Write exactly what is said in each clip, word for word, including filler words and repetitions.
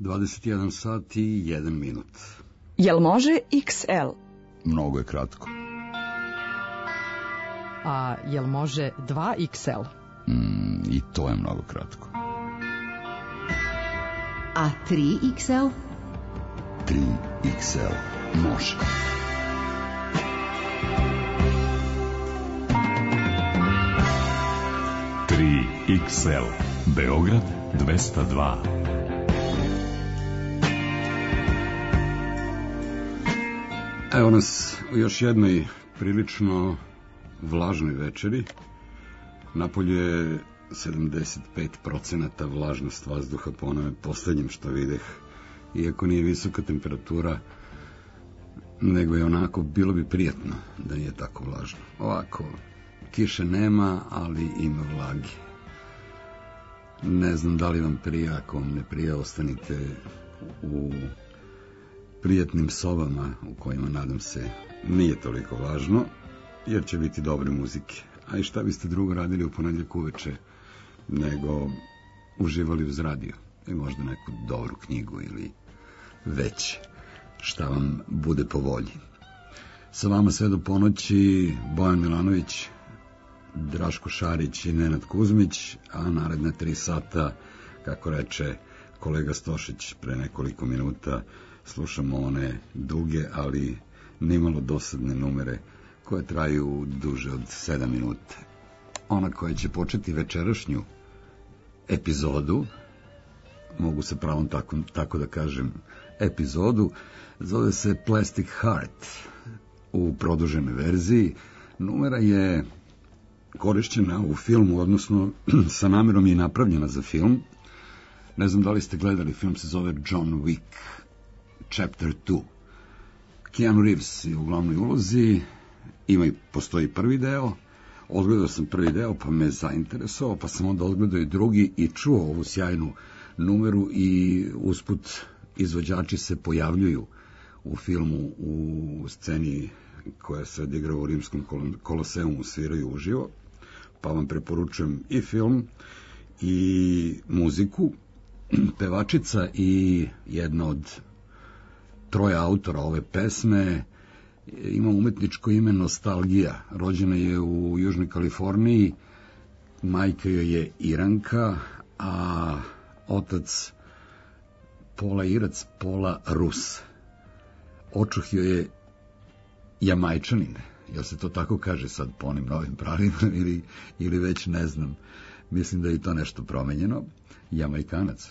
dvadeset jedan sat i jedan minut. Jel može iks el? Mnogo je kratko. A jel može dva iks el? Mm, I to je mnogo kratko. A tri iks el? tri iks el može. tri iks el Beograd dvesta dva. Evo nas u još jednoj prilično vlažnoj večeri. Napolju je sedamdeset pet procenata vlažnost vazduha po onome poslednjem što videh. Iako nije visoka temperatura, nego je onako, bilo bi prijatno da nije tako vlažno. Ovako, kiše nema, ali ima vlage. Ne znam da li vam prija, ako vam ne prija, ostanite u prijatnim sobama u kojima, nadam se, nije toliko važno, jer će biti dobre muzike. A i šta biste drugo radili u ponedjeljak uveče nego uživali uz radio i možda neku dobru knjigu ili već šta vam bude po volji. Sa vama sve do ponoći Bojan Milanović, Draško Šarić i Nenad Kuzmić, a naredne tri sata, kako reče kolega Stošić pre nekoliko minuta, slušamo one duge, ali nimalo dosadne numere koje traju duže od sedam minuta. Ona koja će početi večerašnju epizodu, mogu sa pravom tako, tako da kažem epizodu, zove se Plastic Heart u produženoj verziji. Numera je korišćena u filmu, odnosno sa namerom je napravljena za film. Ne znam da li ste gledali, film se zove John Wick Chapter dva. Keanu Reeves je u glavnoj ulozi, ima i postoji prvi deo. Odgledao sam prvi deo pa me zainteresovao, pa sam onda odgledao i drugi i čuo ovu sjajnu numeru i usput izvođači se pojavljuju u filmu u sceni koja se odigrava u Rimskom koloseumu, sviraju uživo, pa vam preporučujem i film i muziku. Pevačica i jedna od troje autora ove pesme ima umetničko ime Nostalgija. Rođena je u Južnoj Kaliforniji, majka joj je Iranka, a otac pola Irac, pola Rus. Očuh joj je Jamajčanin, jel se to tako kaže sad po onim novim pravima ili, ili već ne znam. Mislim da je i to nešto promenjeno. Jamajkanac,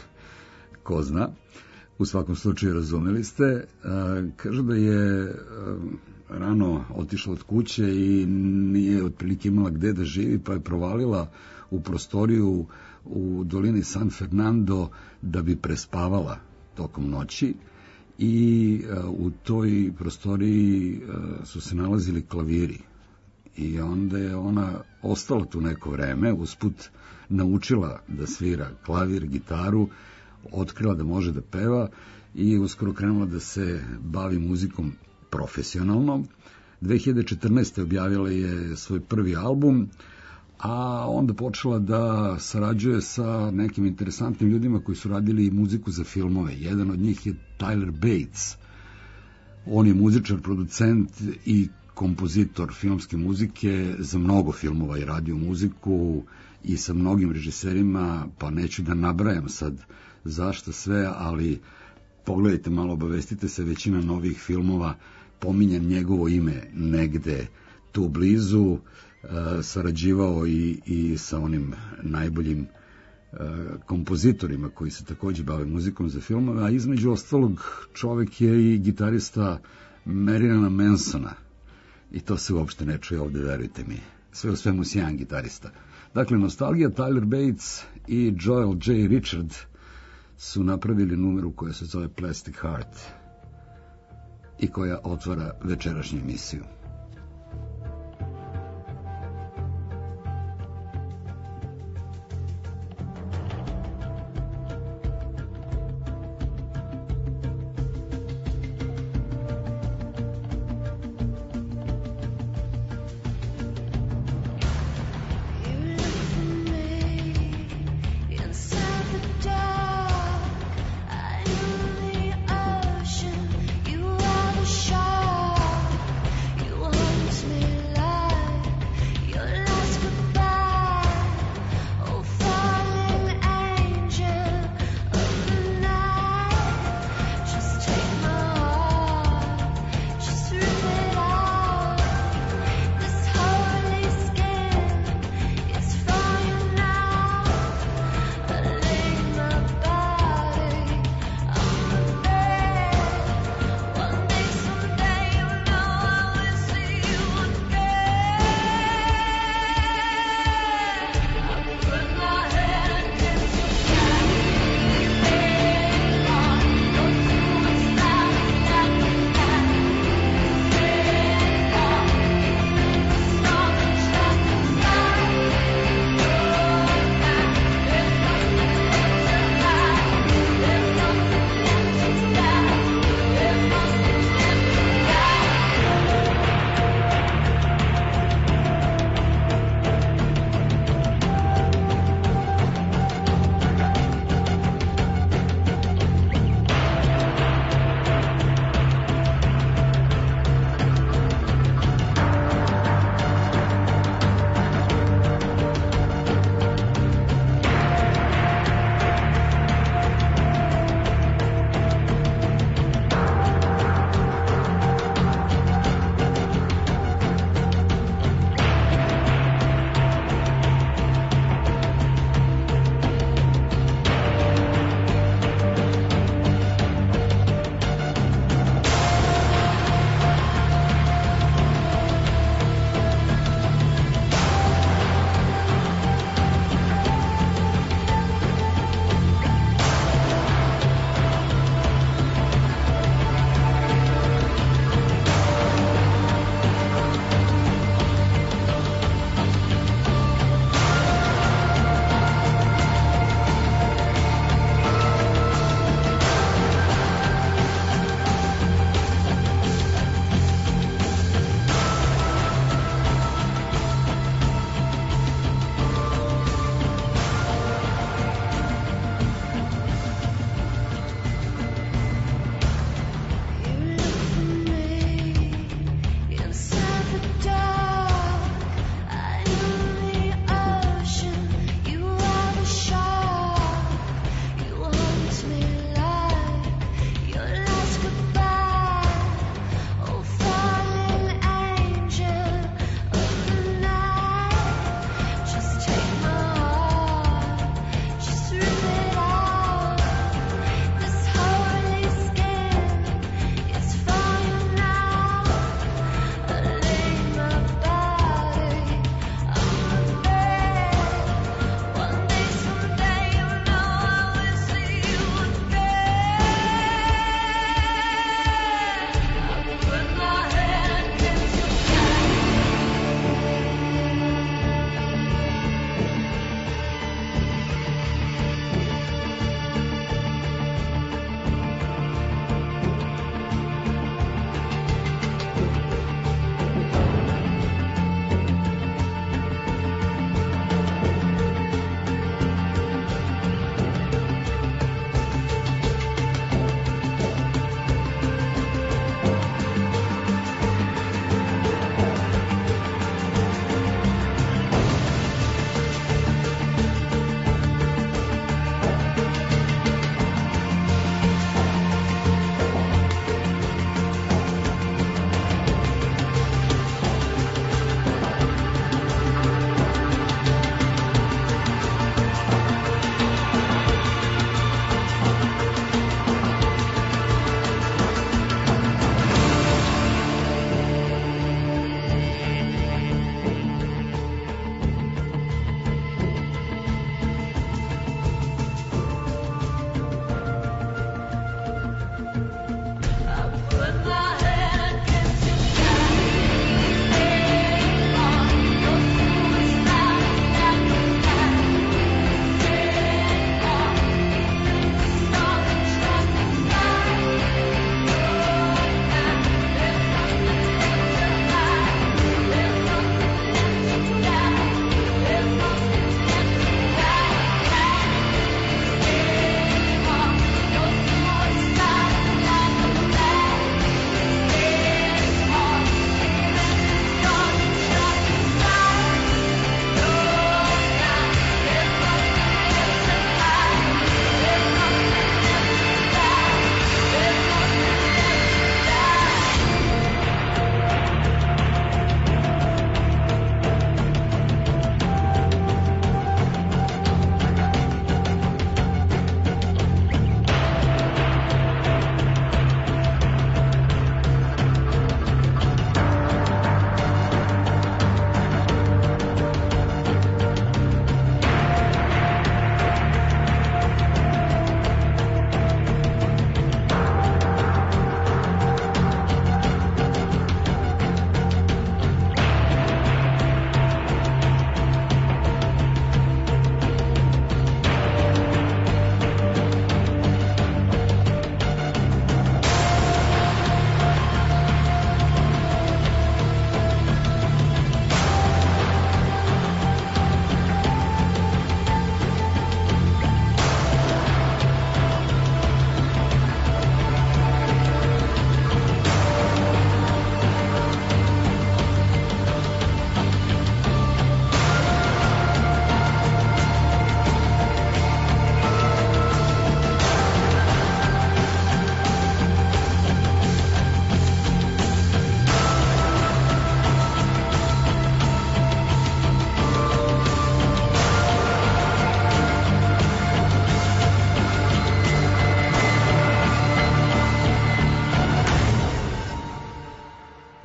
ko zna. U svakom slučaju razumeli ste. Kažu da je rano otišla od kuće i nije otprilike imala gde da živi, pa je provalila u prostoriju u dolini San Fernando da bi prespavala tokom noći. I u toj prostoriji su se nalazili klaviri. I onda je ona ostala tu neko vreme, usput naučila da svira klavir, gitaru, otkrila da može da peva i uskoro krenula da se bavi muzikom profesionalno. dve hiljade četrnaeste. objavila je svoj prvi album, a onda počela da sarađuje sa nekim interesantnim ljudima koji su radili muziku za filmove. Jedan od njih je Tyler Bates. On je muzičar, producent i kompozitor filmske muzike, za mnogo filmova i radio muziku i sa mnogim režiserima, pa neću da nabrajam sad zašto sve, ali pogledajte malo, obavestite se, većina novih filmova pominje njegovo ime negde tu blizu. E, sarađivao i, i sa onim najboljim e, kompozitorima koji se takođe bave muzikom za filmove, a između ostalog čovek je i gitarista Marilyna Mansona. I to se uopšte ne čuje ovde, verujte mi. Sve u svemu sjajan gitarista. Dakle, Nostalgija, Tyler Bates i Joel J. Richard su napravili numeru koja se zove Plastic Heart i koja otvara večerašnju emisiju. Inside the dark, I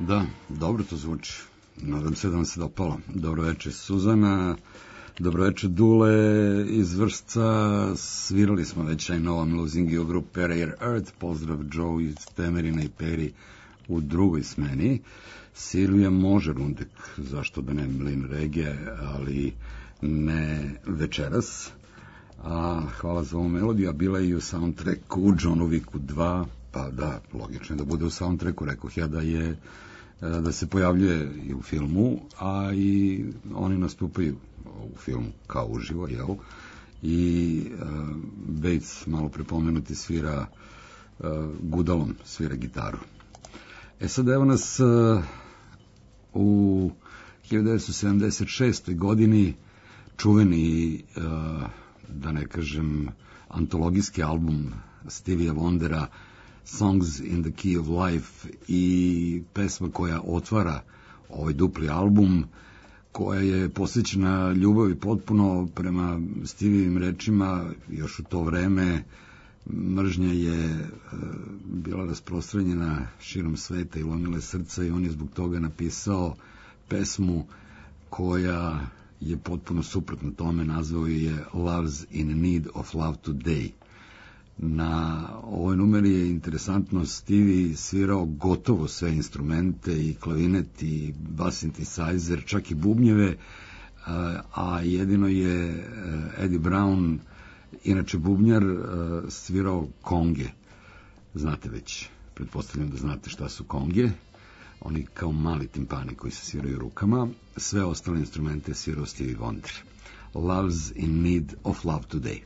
Da, dobro to zvuči. Nadam se da vam se dopalo. Dobro večer, Suzana. Dobro večer, Dule iz Vršca. Svirali smo već I Know I'm Losing You grupe Rare Earth. Pozdrav Joe iz Temerina i Peri u drugoj smeni. Silvija može Rundek, zašto da ne Mlin Regije, ali ne večeras. A hvala za ovu melodiju, a bila je i u soundtracku u Johnu Wicku dva, pa da, logično je da bude u soundtracku, rekoh ja da je da se pojavljuje i u filmu, a i oni nastupaju u filmu kao uživo, jel? I uh, Bates, malo prepomenuti, svira uh, gudalom, svira gitaru. E sad evo nas uh, u hiljadu devetsto sedamdeset šestoj godini čuveni, uh, da ne kažem, antologijski album Stevie Wondera Songs in the Key of Life i pesma koja otvara ovaj dupli album, koja je posvećena ljubavi potpuno prema Stevijevim rečima. Još u to vreme mržnja je e, bila rasprostranjena širom sveta i lomila srca, i on je zbog toga napisao pesmu koja je potpuno suprotno tome, nazvao je Love's in Need of Love Today. Na ovoj numeri je interesantno Stevie svirao gotovo sve instrumente, i klavinet, i bass synthesizer, čak i bubnjeve, a jedino je Eddie Brown, inače bubnjar, svirao konge. Znate već, pretpostavljam da znate šta su konge, oni kao mali timpani koji se sviraju rukama. Sve ostale instrumente je svirao Stevie Wonder. Love's in Need of Love Today.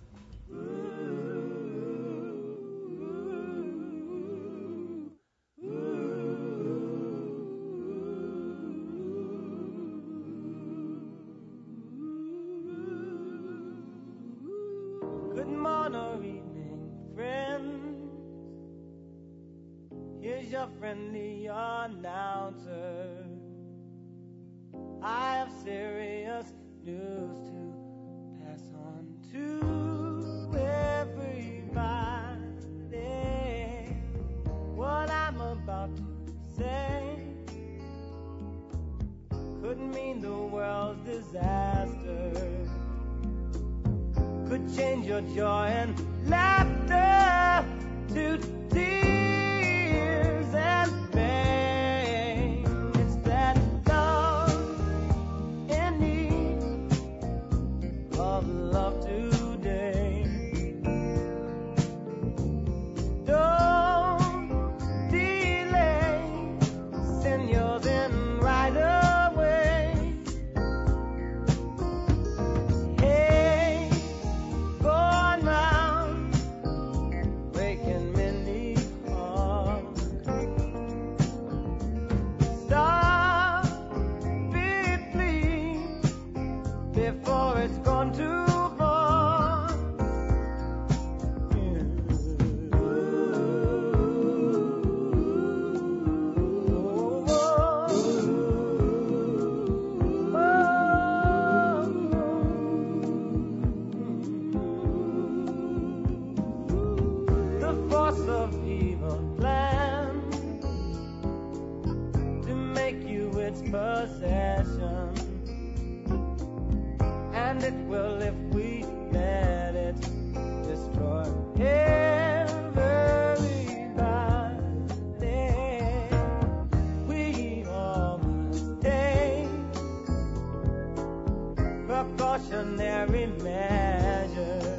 Friendly announcer, I have serious news to pass on to everybody. What I'm about to say could mean the world's disaster, could change your joy and laughter to tears and pain. It's that love in need of love today. Don't delay, send yours in right away. Hey, going round, breaking many hearts. Stop it, please, before it's gone too far. The force of evil plans to make you its possession, and it will if we let it destroy everybody. We all must take precautionary measures.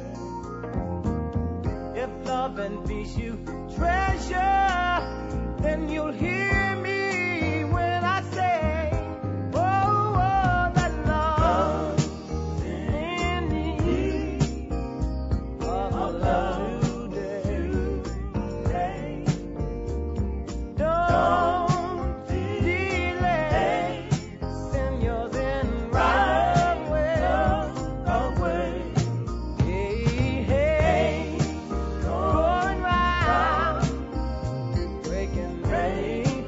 If love and peace you treasure, then you'll hear me when I say, oh, oh, that love in need of love today. Don't delay, send yours in right away. Hey, hey, going round, breaking many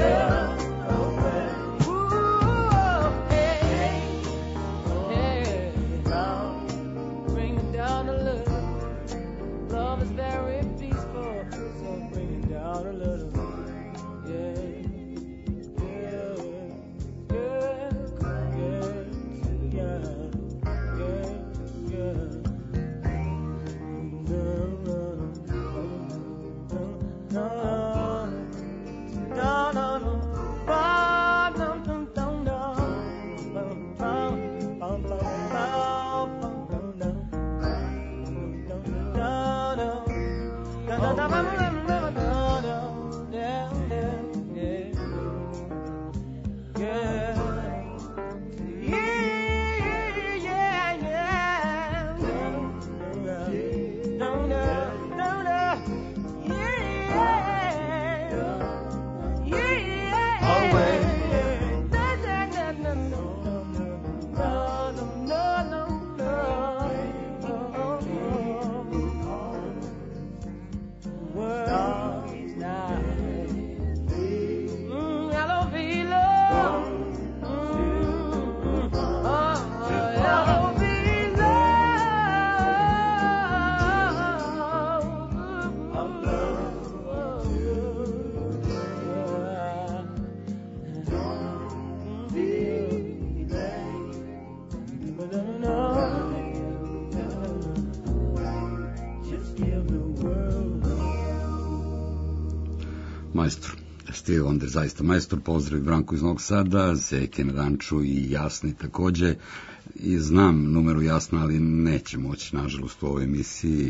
Majstor. Steve Wonder, zaista majstor. Pozdrav Branku iz Novog Sada, Zeke na Danču i Jasni takođe. I znam numeru Jasna, ali neće moći, nažalost, u ovoj emisiji.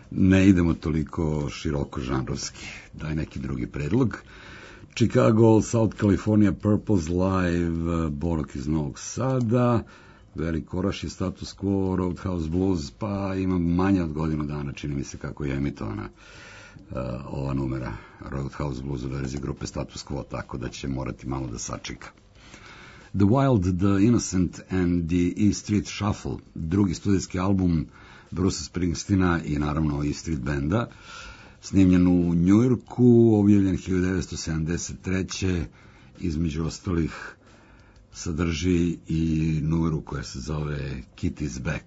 Ne idemo toliko široko žanrovski. Daj neki drugi predlog. Chicago, South California, Purples Live, Borok iz Novog Sada, Veri Koraš je Status Quo, Roadhouse Blues, pa imam manje od godinu dana, čini mi se kako je emitovana uh, ova numera Roadhouse Blues u verziji grupe Status Quo, tako da će morati malo da sačeka. The Wild, The Innocent and the E Street Shuffle, drugi studijski album Bruce Springsteena i naravno E Street Banda, snimljen u Njujorku, objavljen hiljadu devetsto sedamdeset treće između ostalih sadrži i numeru koja se zove Kitty's Back.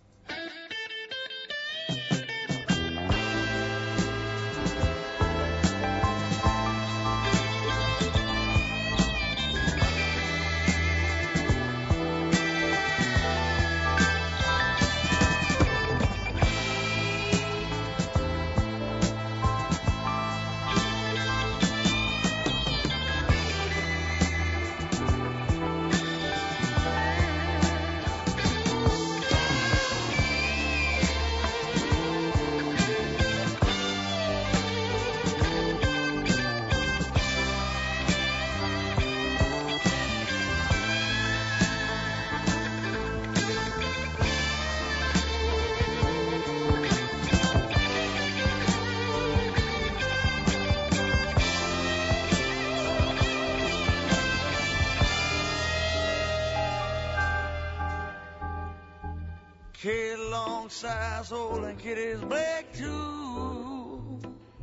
Size hole and Kitty's back too.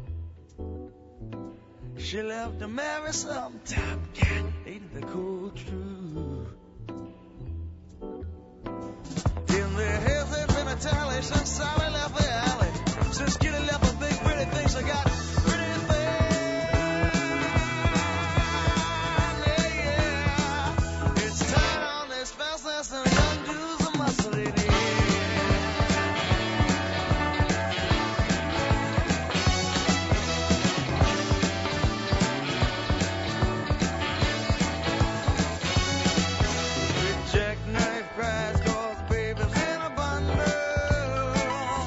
She left to marry some top cat, ain't the cool truth. In their heads they've been a tally since Sally left the alley. Since Kitty left the big pretty things I got pretty thin. Yeah, yeah. It's tight on this fastness and undoes the muscle in it. Jackknife cries 'cause baby's in a bundle.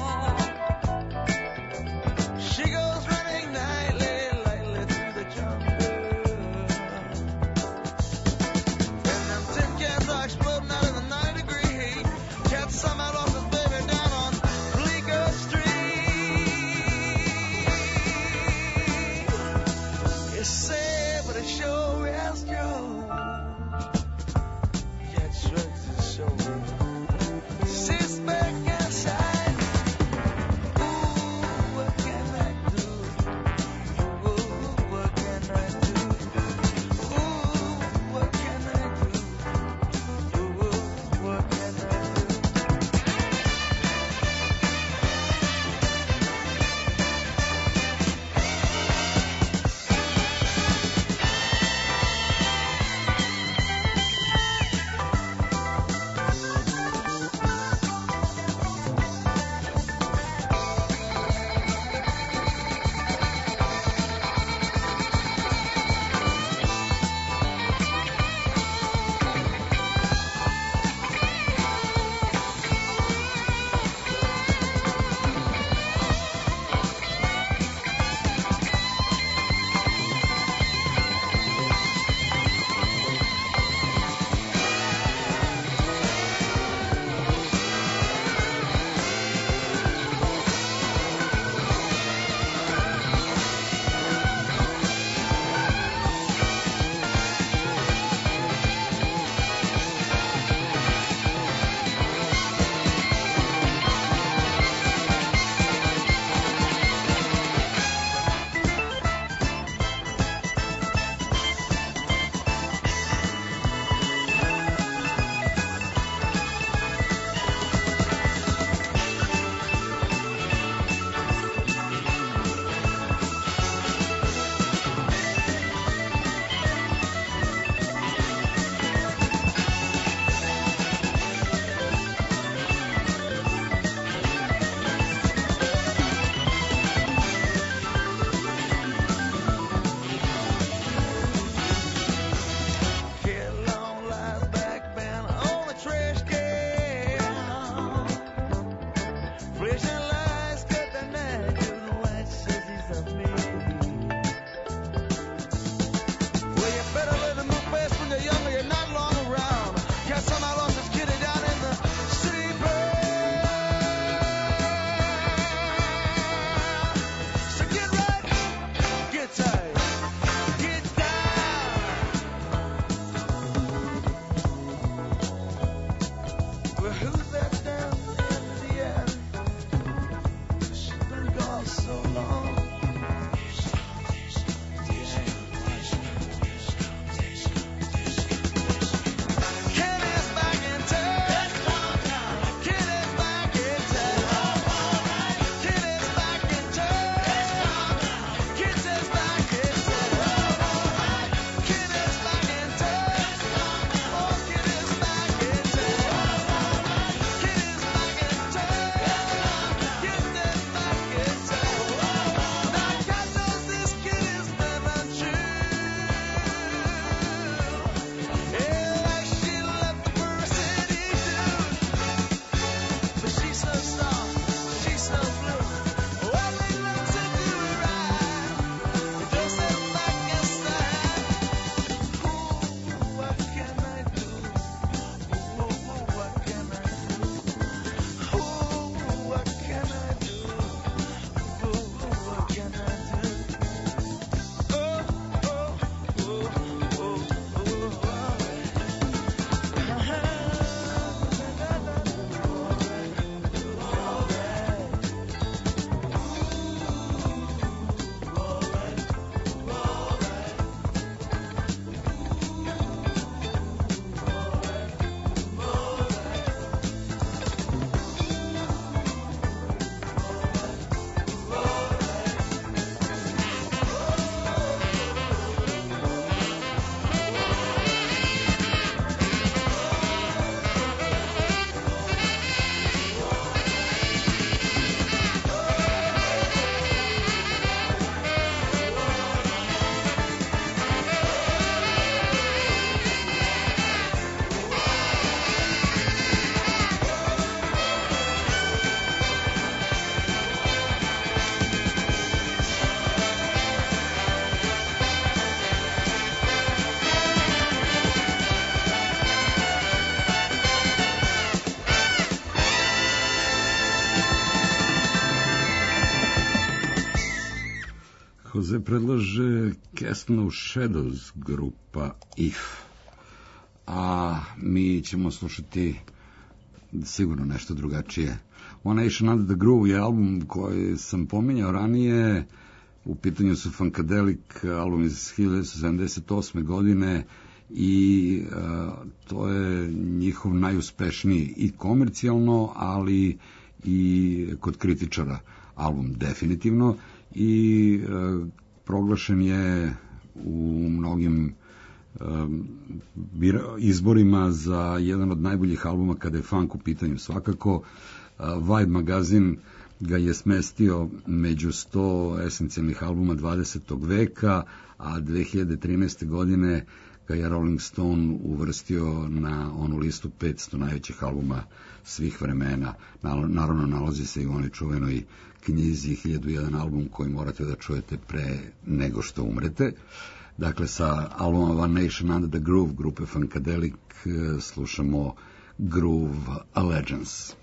Jose predlaže Castle of Shadows, grupa If. A mi ćemo slušati sigurno nešto drugačije. One Nation Under the Groove je album koji sam pominjao ranije. U pitanju su Funkadelic, album iz hiljadu devetsto sedamdeset osme godine i uh, to je njihov najuspešniji i komercijalno, ali i kod kritičara album definitivno i uh, proglašen je u mnogim um, izborima za jedan od najboljih albuma kada je funk u pitanju. Svakako uh, Vibe magazin ga je smestio među sto esencijalnih albuma dvadesetog veka, a dve hiljade trinaeste. godine ga je Rolling Stone uvrstio na onu listu petsto najvećih albuma svih vremena. Naravno, nalazi se i u onoj čuvenoj knjizi hiljadu i jedan album koji morate da čujete pre nego što umrete. Dakle, sa albuma One Nation Under the Groove grupe Funkadelic slušamo Groove Allegiance.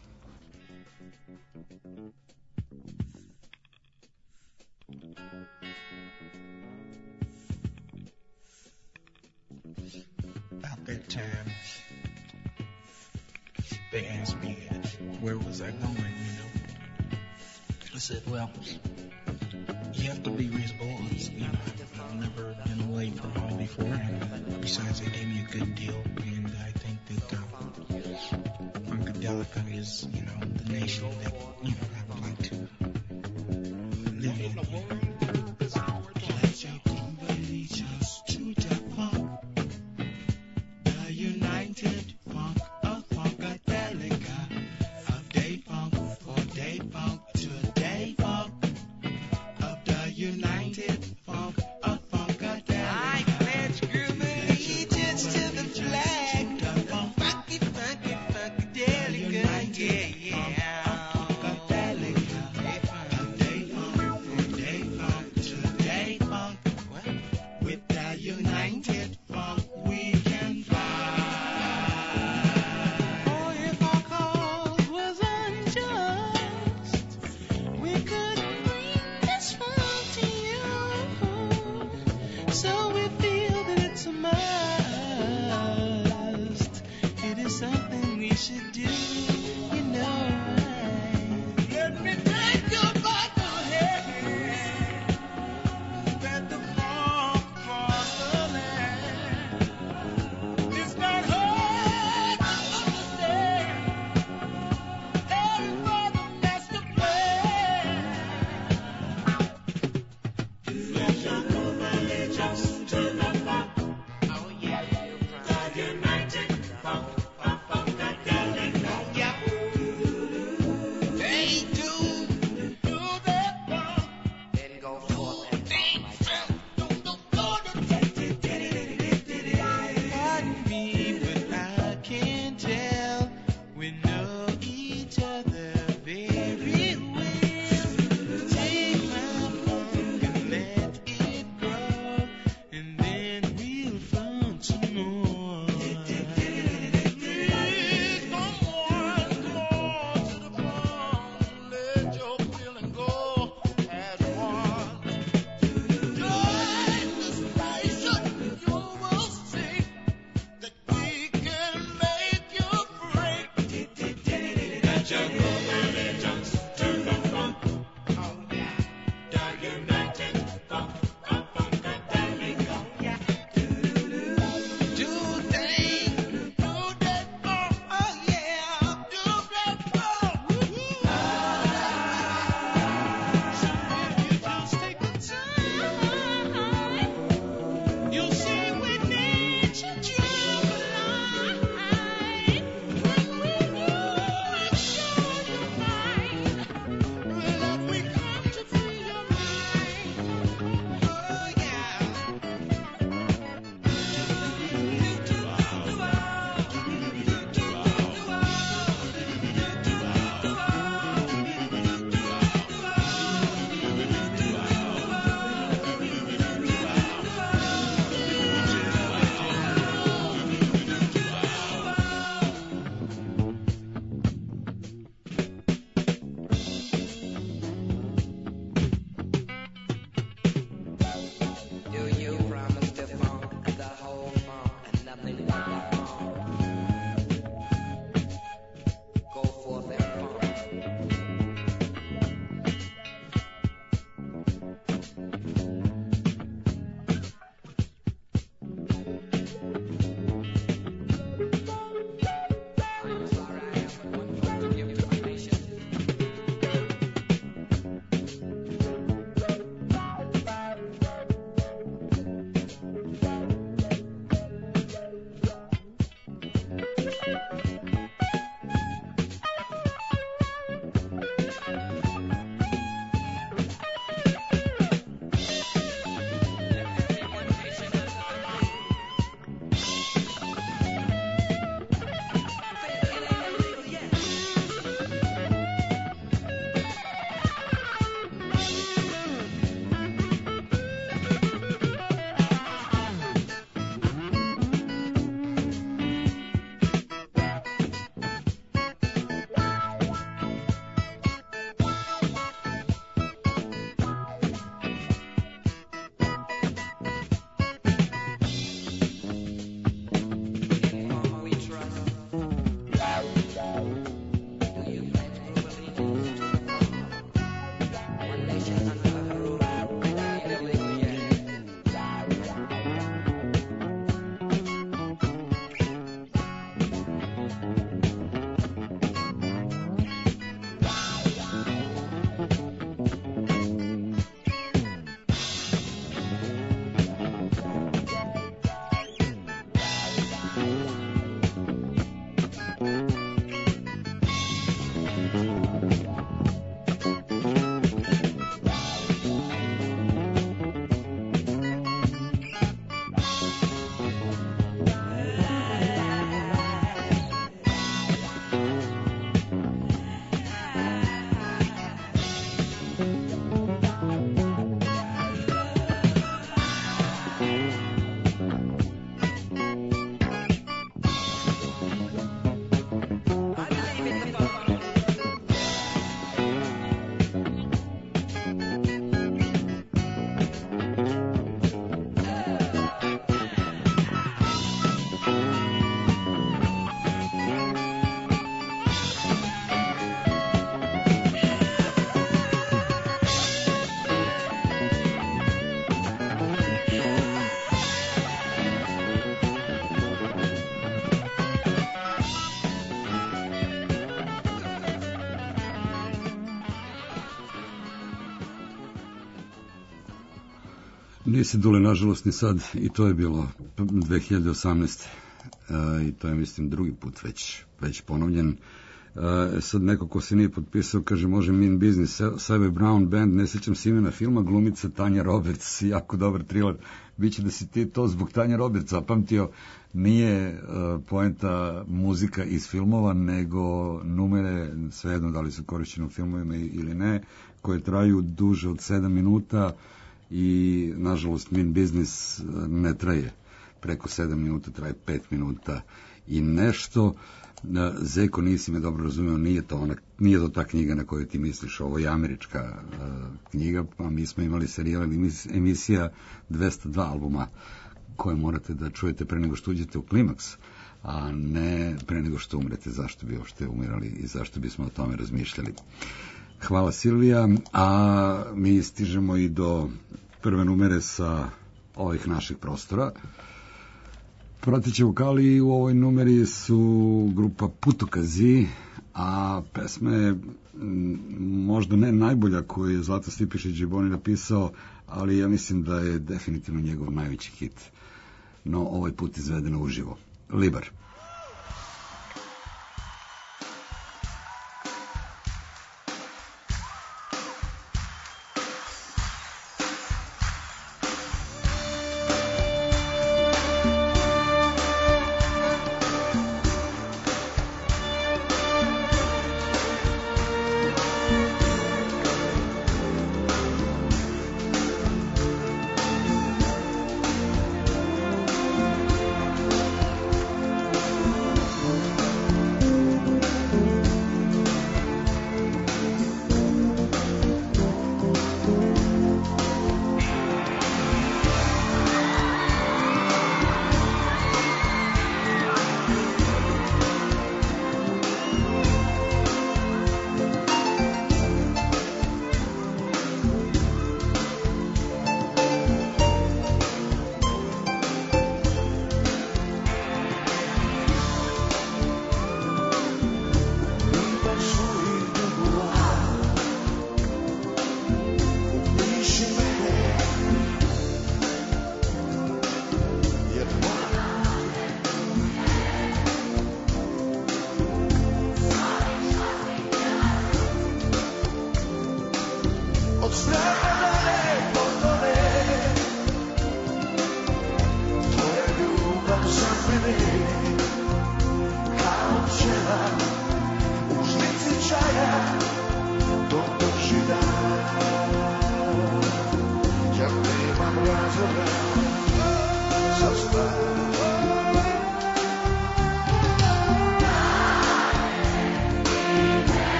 About that time, they asked me where was I going, you know. I said, well, you have to be responsible, you know. I've never been away from home before, and besides, they gave me a good deal, and I think that uh, Funkadelic is, you know, the nation that, you know, I would like to live in. United, funk, funk, funk, Nisi Dule, nažalost, ni sad, i to je bilo dve hiljade osamnaeste. E, I to je, mislim, drugi put već, već ponovljen. E, sad neko ko se nije potpisao kaže može Mean Business, Savvy Brown Band, ne sjećam se imena filma, glumica Tanja Roberts, jako dobar thriller. Biće da si ti to zbog Tanja Robertsa pamtio, nije uh, poenta muzika iz filmova, nego numere, svejedno da li su korišćene u filmovima ili ne, koje traju duže od sedam minuta i, nažalost, Mean Business ne traje preko sedam minuta, traje pet minuta i nešto. Zeko, nisi me dobro razumeo, nije to, ona, nije to ta knjiga na koju ti misliš, ovo je američka uh, knjiga, a mi smo imali serijal emisija dvesta dva albuma koje morate da čujete pre nego što uđete u klimaks, a ne pre nego što umrete. Zašto bi uopšte umirali i zašto bismo o tome razmišljali? Hvala, Silvija, a mi stižemo i do prve numere sa ovih naših prostora. Prateće vokali u ovoj numeri su grupa Putokazi, a pesma je možda ne najbolja koju je Zlata Stipišić Džiboni napisao, ali ja mislim da je definitivno njegov najveći hit. No, ovaj put izvedeno uživo. Libar.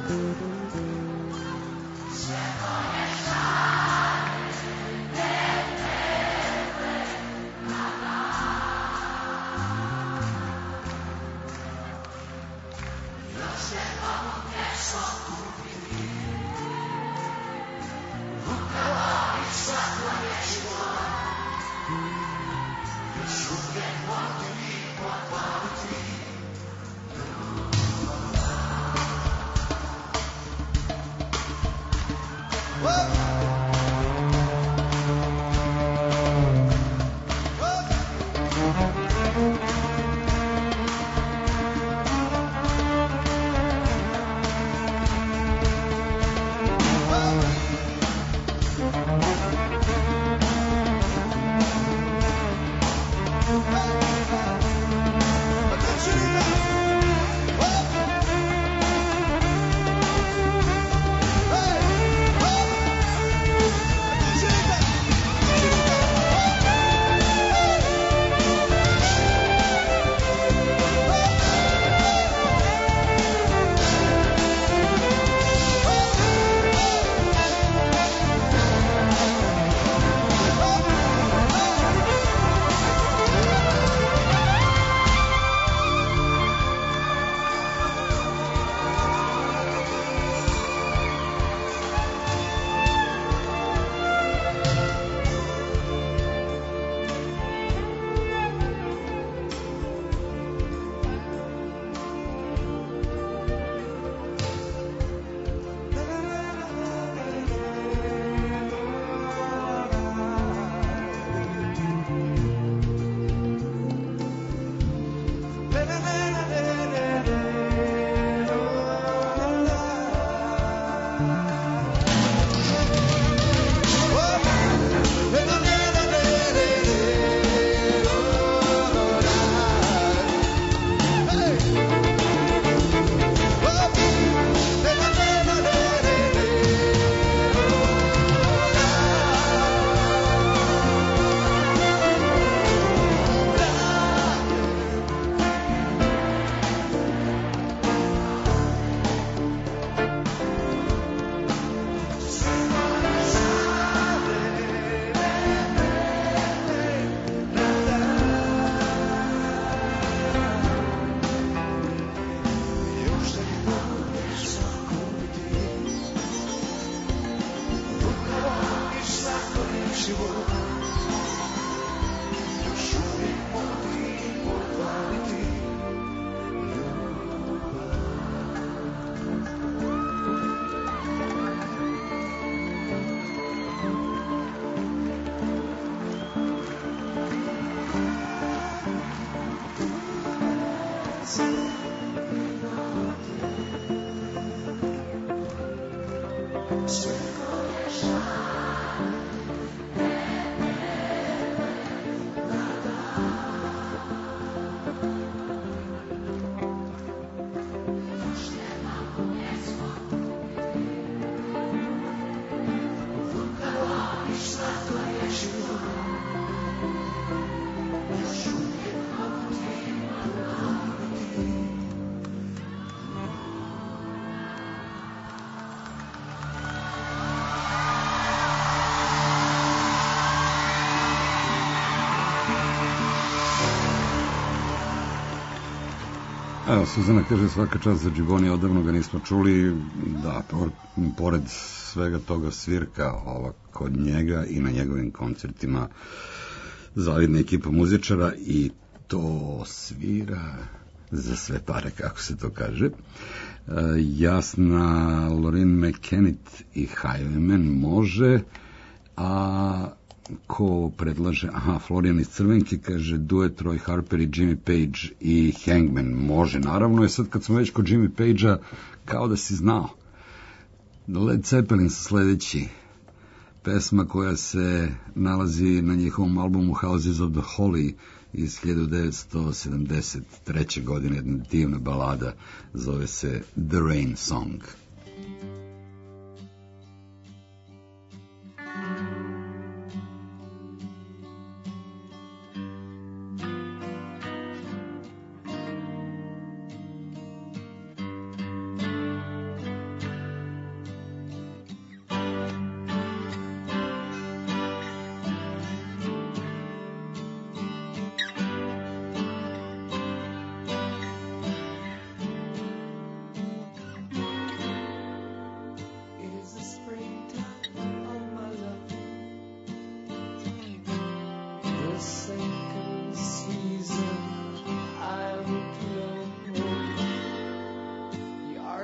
Evo, Suzana kaže svaka čast za Džiboni, odavno ga nismo čuli. Da, pored svega toga svirka ova kod njega i na njegovim koncertima zavidna ekipa muzičara i to svira za sve pare, kako se to kaže. E, Jasna, Lorin McKennitt i Highwaymen može, a ko predlaže, aha, Florian iz Crvenke kaže duet Roy Harper i Jimmy Page i Hangman, može, naravno je. Sad kad smo već kod Jimmy Pagea, kao da si znao, Led Zeppelin su sledeći, pesma koja se nalazi na njihovom albumu Houses of the Holy iz hiljadu devetsto sedamdeset treće godine, jedna divna balada, zove se The Rain Song.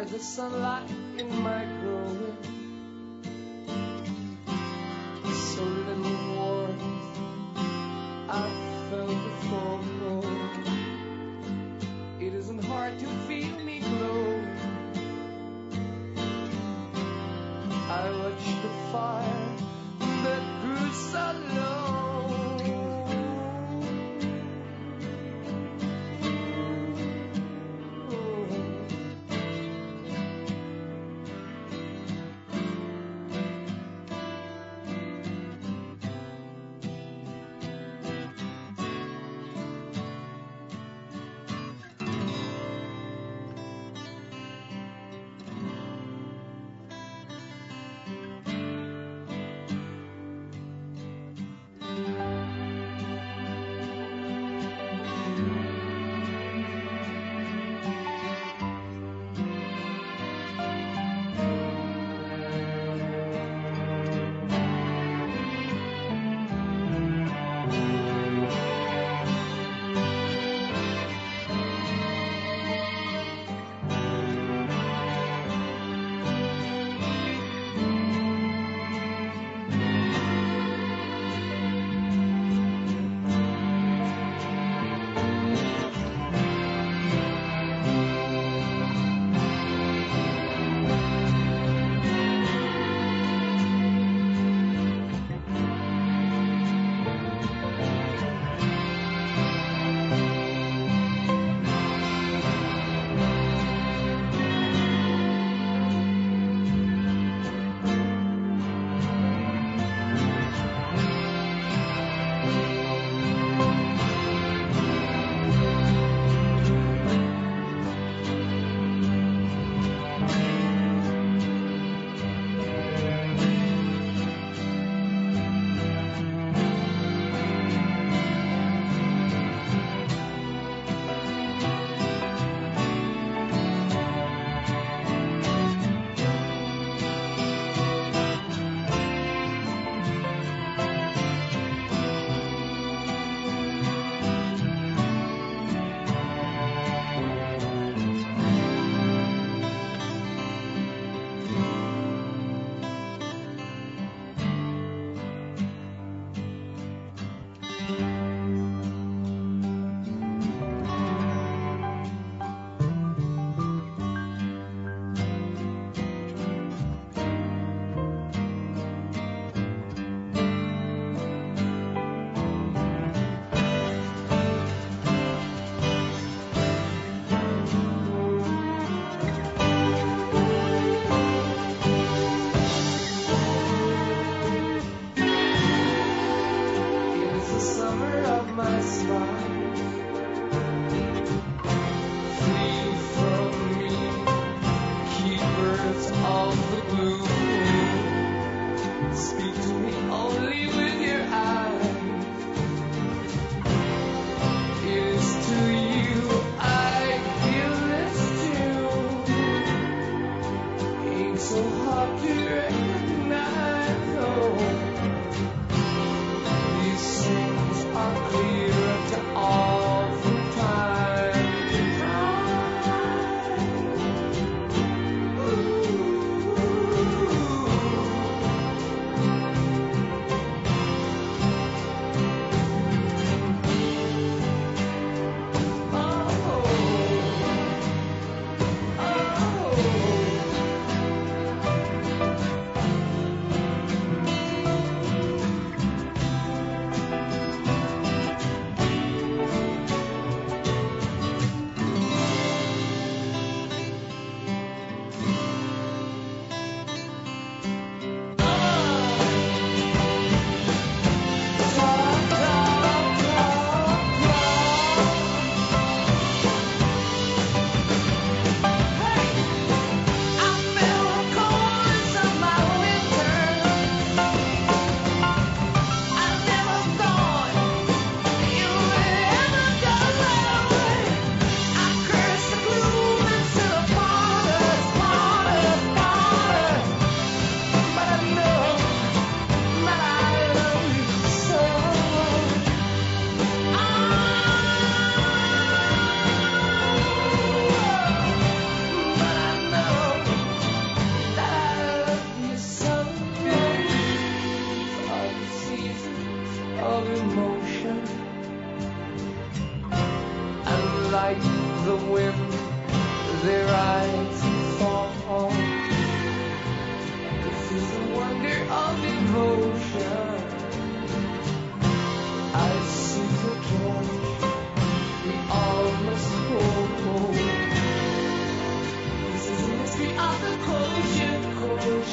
enjoyed the sunlight in my growing. So little warmth I felt before. It isn't hard to feel me glow. I watched the fire that grew so low.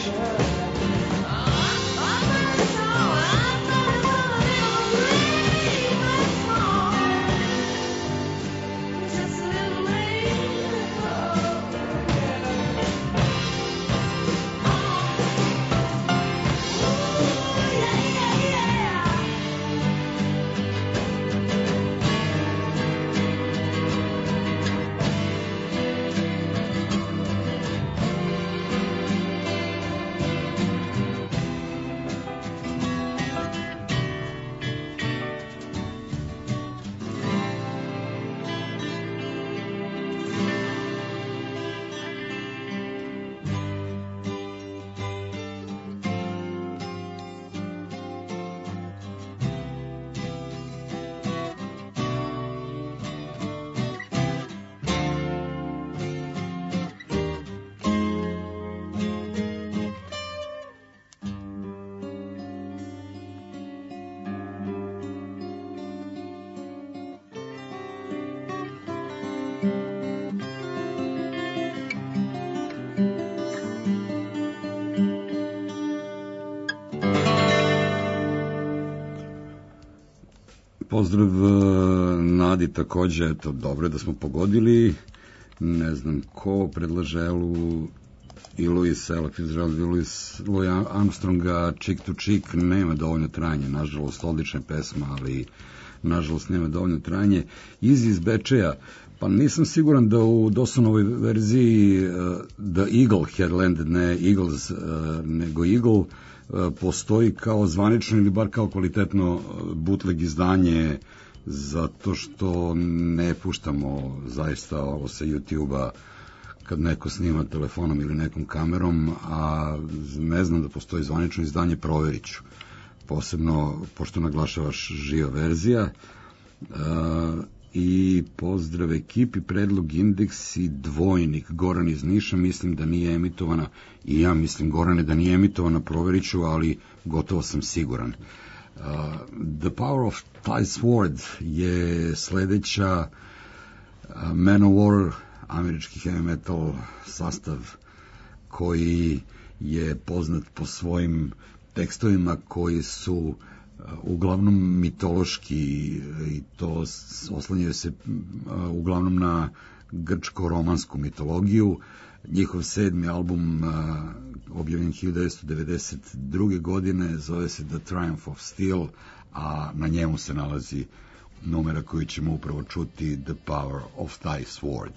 Pozdrav Nadi takođe, eto, dobro je da smo pogodili, ne znam ko predlaže Elu i Louis, Ella Fitzgerald i Louis, Louis Armstronga, Chick to Chick, nema dovoljno trajanje, nažalost, odlična pesma, ali nažalost nema dovoljno trajanje. Izzy iz Bečeja, pa nisam siguran da u Dawsonovoj verziji uh, The Eagle had landed, ne Eagles, uh, nego Eagle, postoji kao zvanično ili bar kao kvalitetno bootleg izdanje, zato što ne puštamo zaista ovo sa YouTube-a kad neko snima telefonom ili nekom kamerom, a ne znam da postoji zvanično izdanje, proverit ću. Posebno, pošto naglašavaš živa verzija. Uh, I pozdrav ekipi, predlog Indeks i Dvojnik, Goran iz Niša, mislim da nije emitovana, i ja mislim, Gorane, da nije emitovana, proverit ću, ali gotovo sam siguran. Uh, The Power of Ty Sword je sledeća, uh, Manowar, američki heavy metal sastav koji je poznat po svojim tekstovima koji su uglavnom mitološki, i to oslanjaju se uglavnom na grčko-romansku mitologiju. Njihov sedmi album, objavljen hiljadu devetsto devedeset druge. godine, zove se The Triumph of Steel, a na njemu se nalazi numera koju ćemo upravo čuti, The Power of Thy Sword.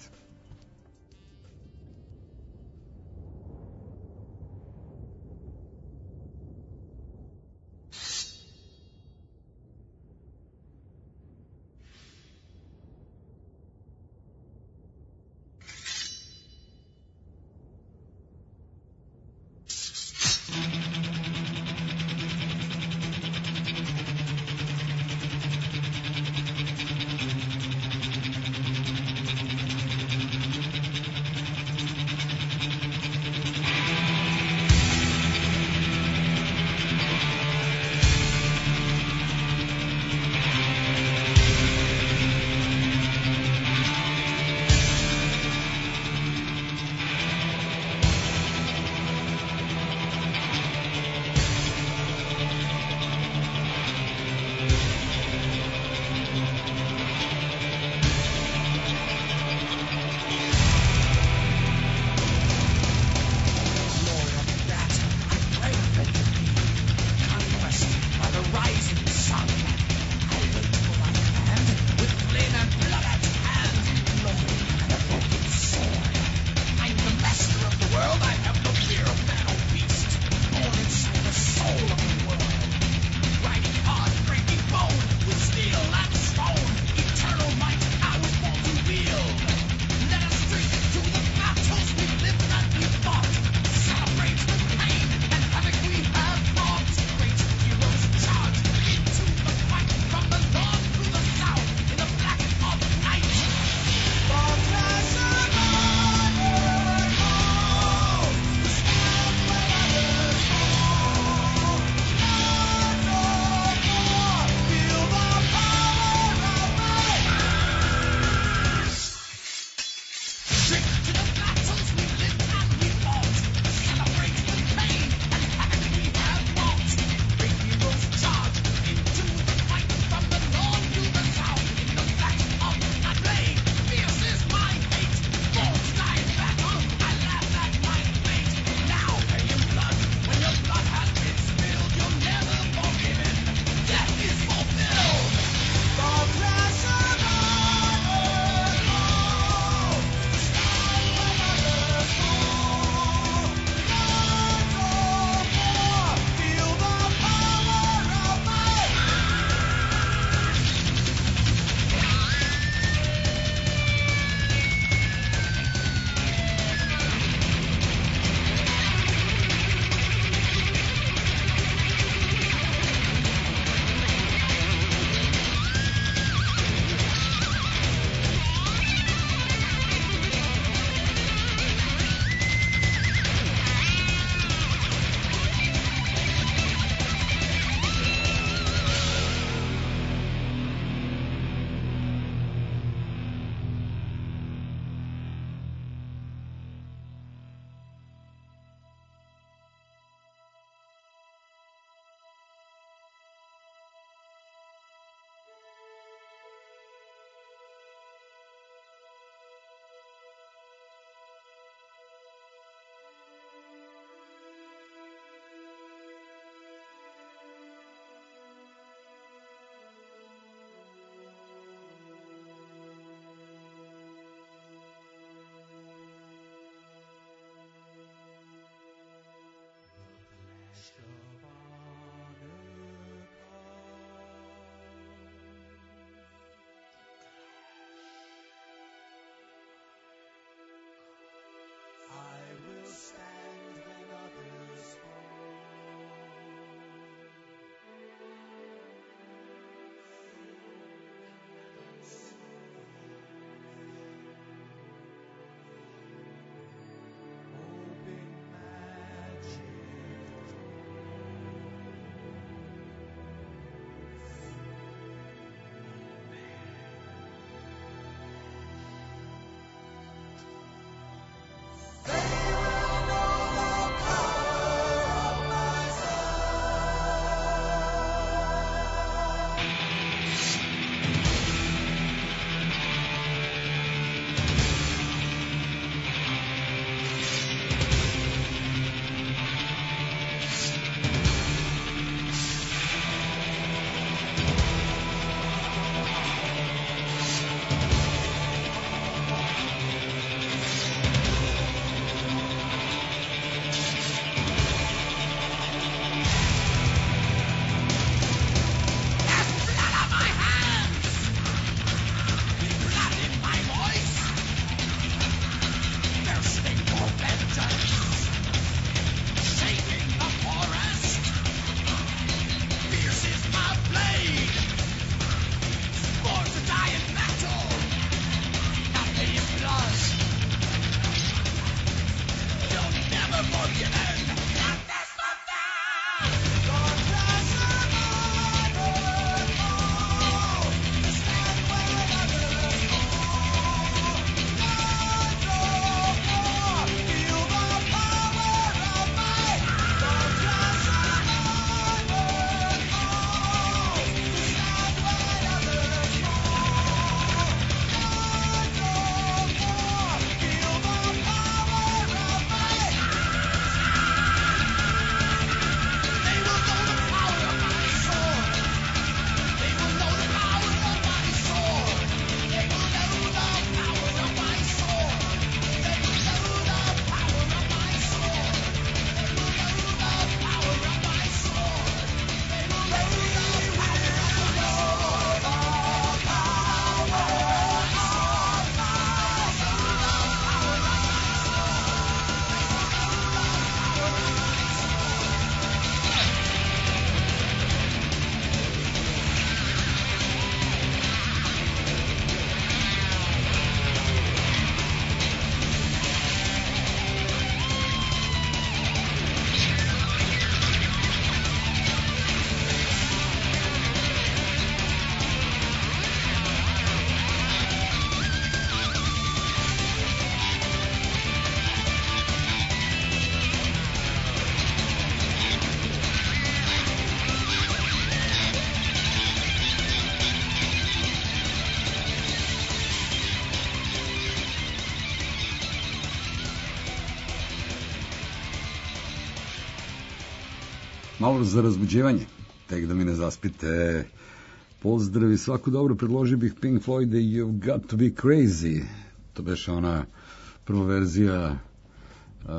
Malo za razbuđivanje, tek da mi ne zaspite. Pozdrav i svako dobro, predložio bih Pink Floyd i You've Got to Be Crazy. To beše ona prva verzija uh,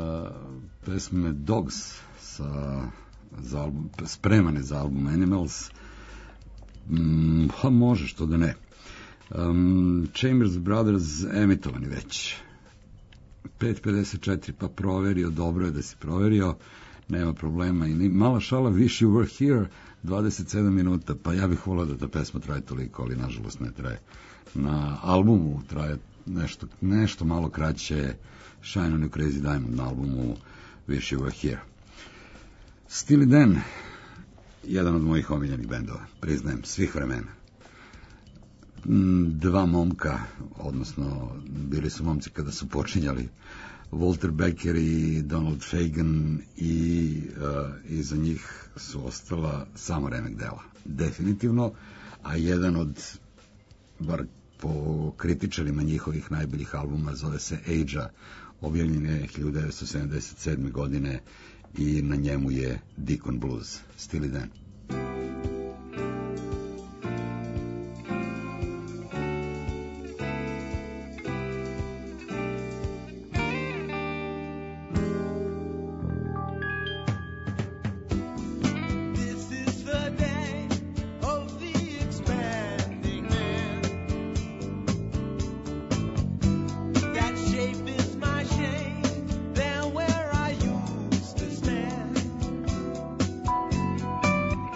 pesme Dogs sa, za album, spremane za album Animals. Mm, pa može, što da ne. Um, Chambers Brothers emitovani već. pet pedeset četiri, pa proverio, dobro je da si proverio. Nema problema. I mala šala, Wish You Were Here, dvadeset sedam minuta, pa ja bih volao da ta pesma traje toliko, ali nažalost ne traje. Na albumu traje nešto, nešto malo kraće, Shine on You Crazy Diamond, na albumu Wish You Were Here. Steely Dan, jedan od mojih omiljenih bendova, priznajem, svih vremena. Dva momka, odnosno bili su momci kada su počinjali, Walter Becker i Donald Fagen, i uh, iza njih su ostala samo remek dela. Definitivno, a jedan od, bar po kritičarima njihovih najboljih albuma, zove se Age-a, objavljen je hiljadu devetsto sedamdeset sedme. godine i na njemu je Deacon Blues, Steely Dan. There where I used to stand.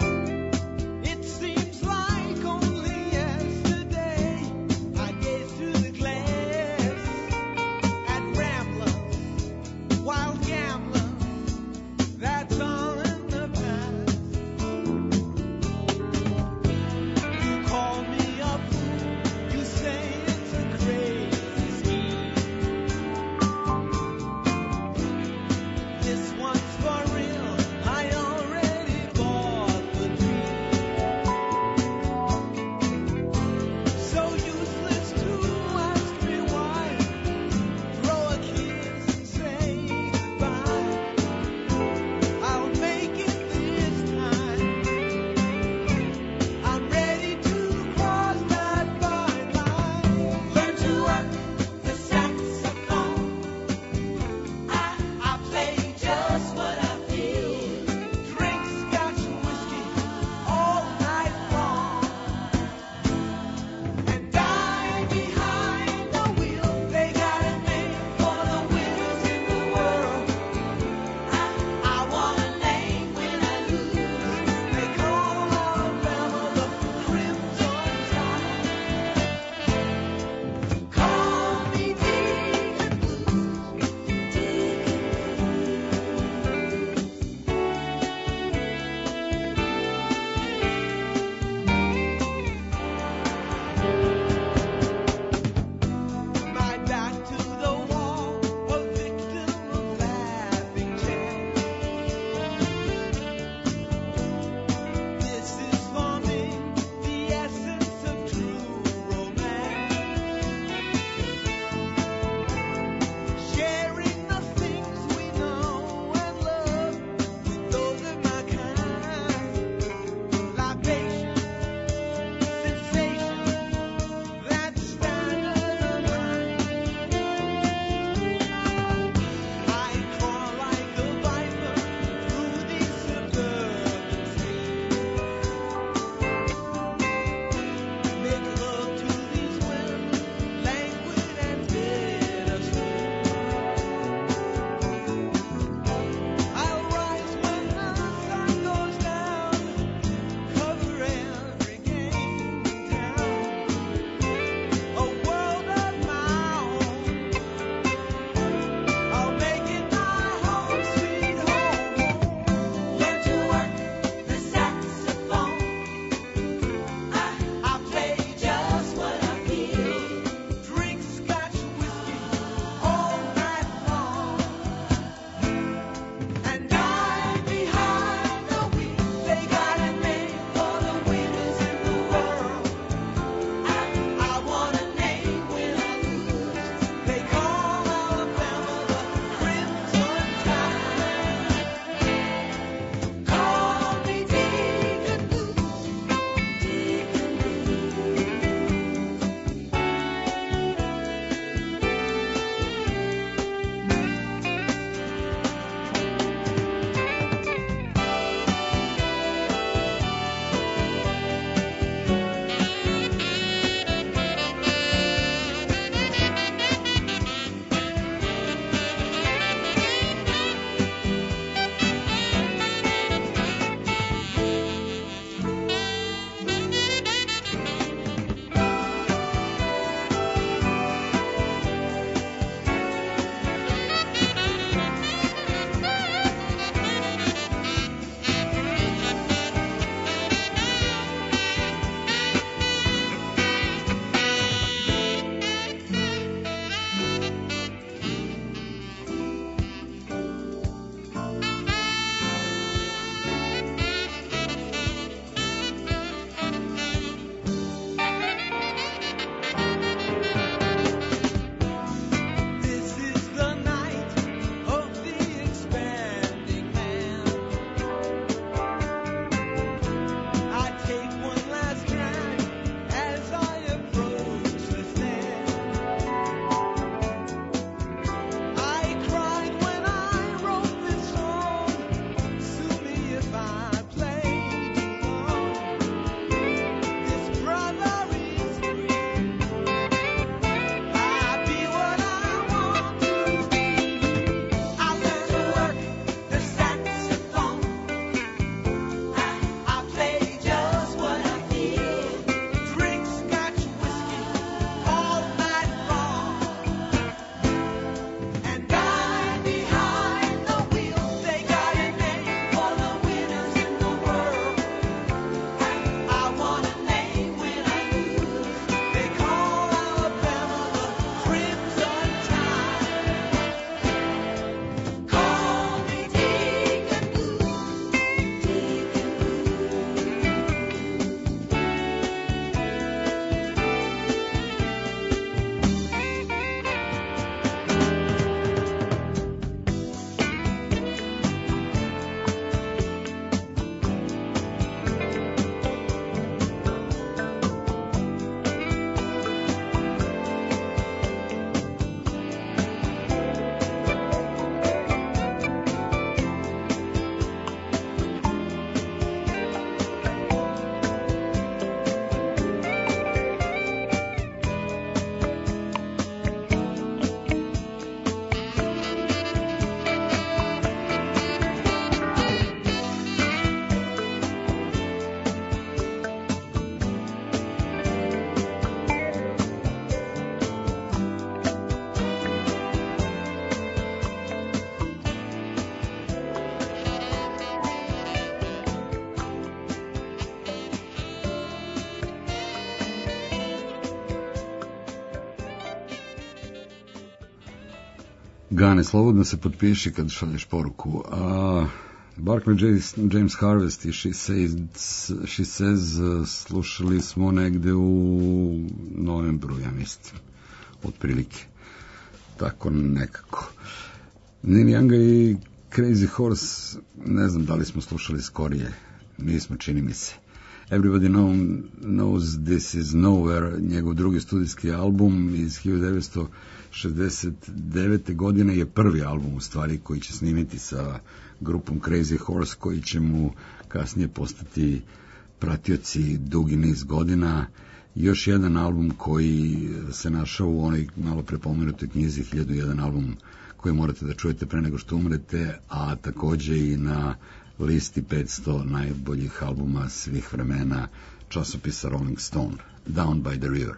Gane, slobodno se potpiši kad šalješ poruku. A Barclay James Harvest i She Says, She Says slušali smo negde u novembru, ja mislim, otprilike. Tako nekako. Neil Younga i Crazy Horse, ne znam da li smo slušali skorije, nismo, čini mi se. Everybody know, Knows This Is Nowhere, njegov drugi studijski album iz hiljadu devetsto šezdeset devete. godine je prvi album u stvari koji će snimiti sa grupom Crazy Horse, koji će mu kasnije postati pratioci dugi niz godina. Još jedan album koji se našao u onoj malo prepomenutoj knjizi hiljadu jedan album koji morate da čujete pre nego što umrete, a takođe i na listi petsto najboljih albuma svih vremena časopisa Rolling Stone, Down by the River.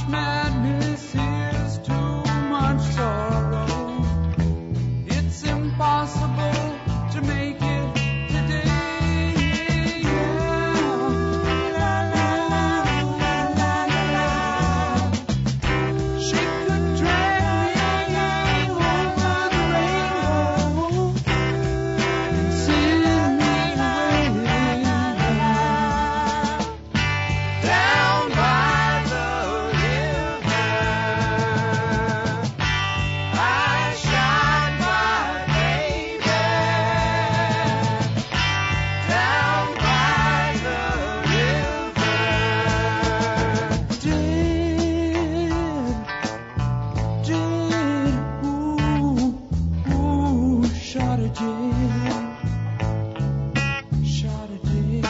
much madness, here's too much sorrow. It's impossible to make it today. She could drag me over the rainbow and send me away. Down by the river, I shot my baby. Down by the river, dead, dead, ooh, ooh, shot her dead, shot her dead.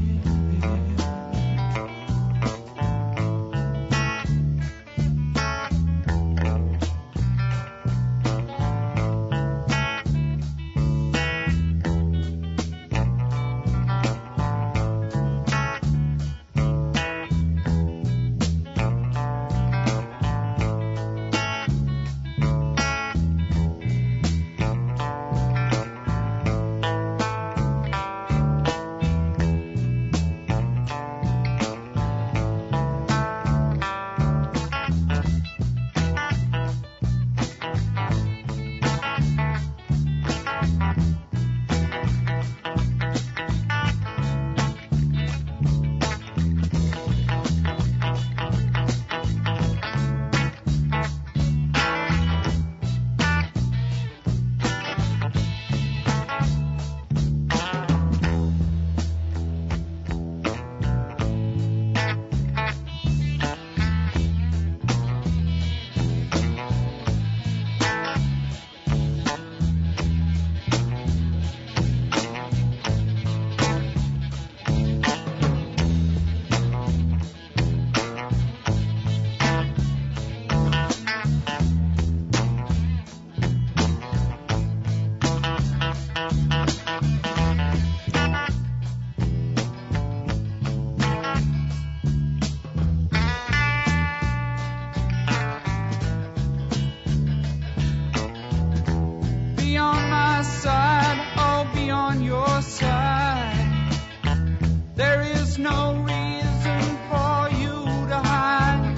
Be on my side, I'll be on your side. There is no reason for you to hide.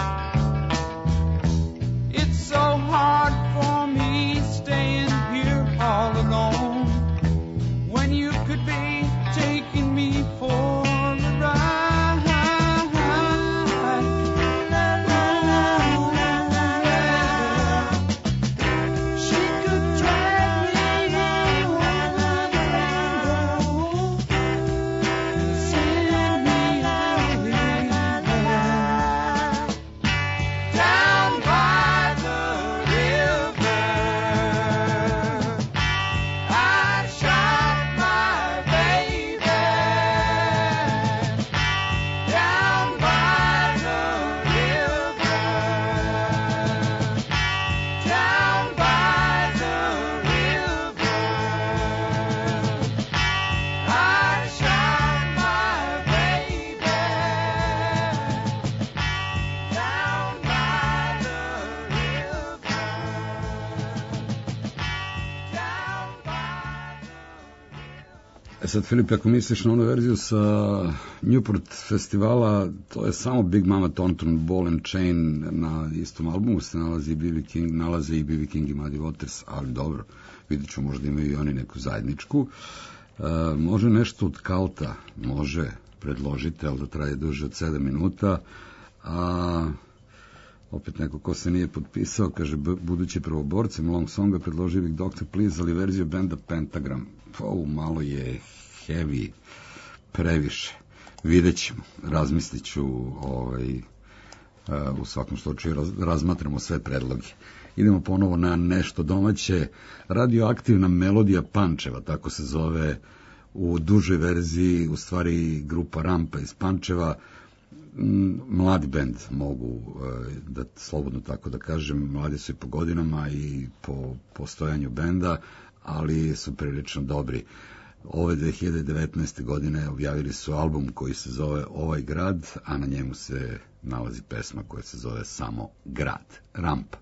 It's so hard for me staying here all alone when you could be taking me for a ride. She could drag me over the rainbow, send me away. Down by the river, I shot my baby. Down by the river, down by the river, I shot my baby. Down by the river, down by E sad, Filip, ako misliš na onu verziju sa Newport festivala, to je samo Big Mama Thornton, Ball and Chain, na istom albumu se nalazi i B B. King, nalaze i B B. King i Muddy Waters, ali dobro, vidjet ću, možda imaju i oni neku zajedničku. E, može nešto od Kalta, može, predložite, ali da traje duže od sedam minuta, a opet neko ko se nije potpisao, kaže, b- budući prvoborcem Long Songa predložio bih doktor Please, ali verziju benda Pentagram. Pa, malo je heavy, previše. Vidjet ćemo, razmislit ću, ovaj, uh, u svakom slučaju raz, razmatramo sve predloge. Idemo ponovo na nešto domaće. Radioaktivna melodija Pančeva, tako se zove u dužoj verziji, u stvari grupa Rampa iz Pančeva. Mladi bend, mogu da slobodno tako da kažem, mladi su i po godinama i po postojanju benda, ali su prilično dobri. Ove dve hiljade devetnaeste. godine objavili su album koji se zove Ovaj grad, a na njemu se nalazi pesma koja se zove samo Grad, Rampa.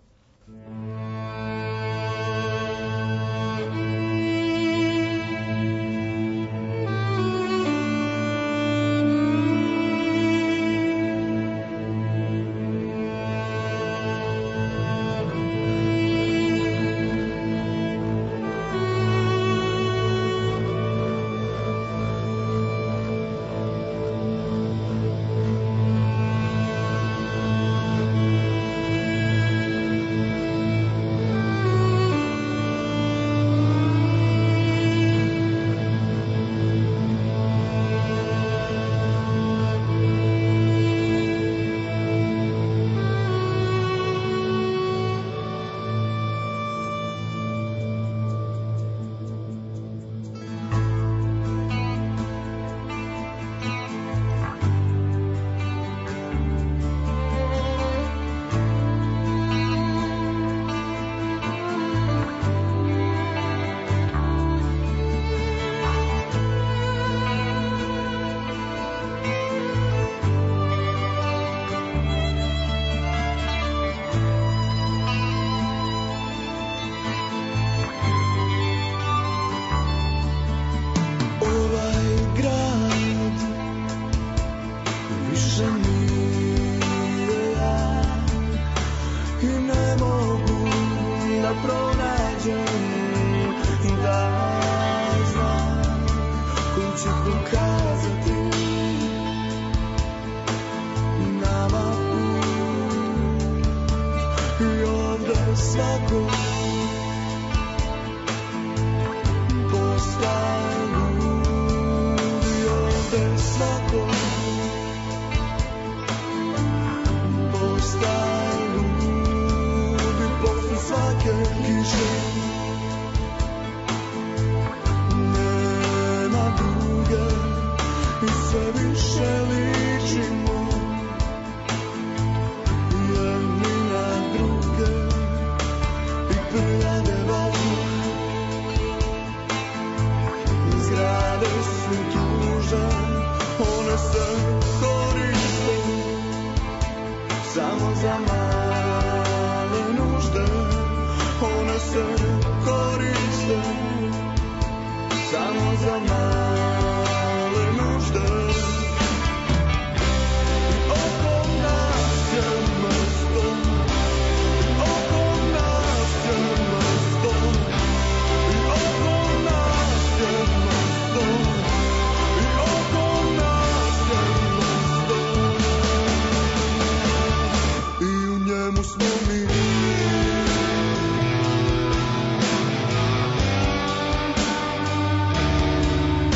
Smo mi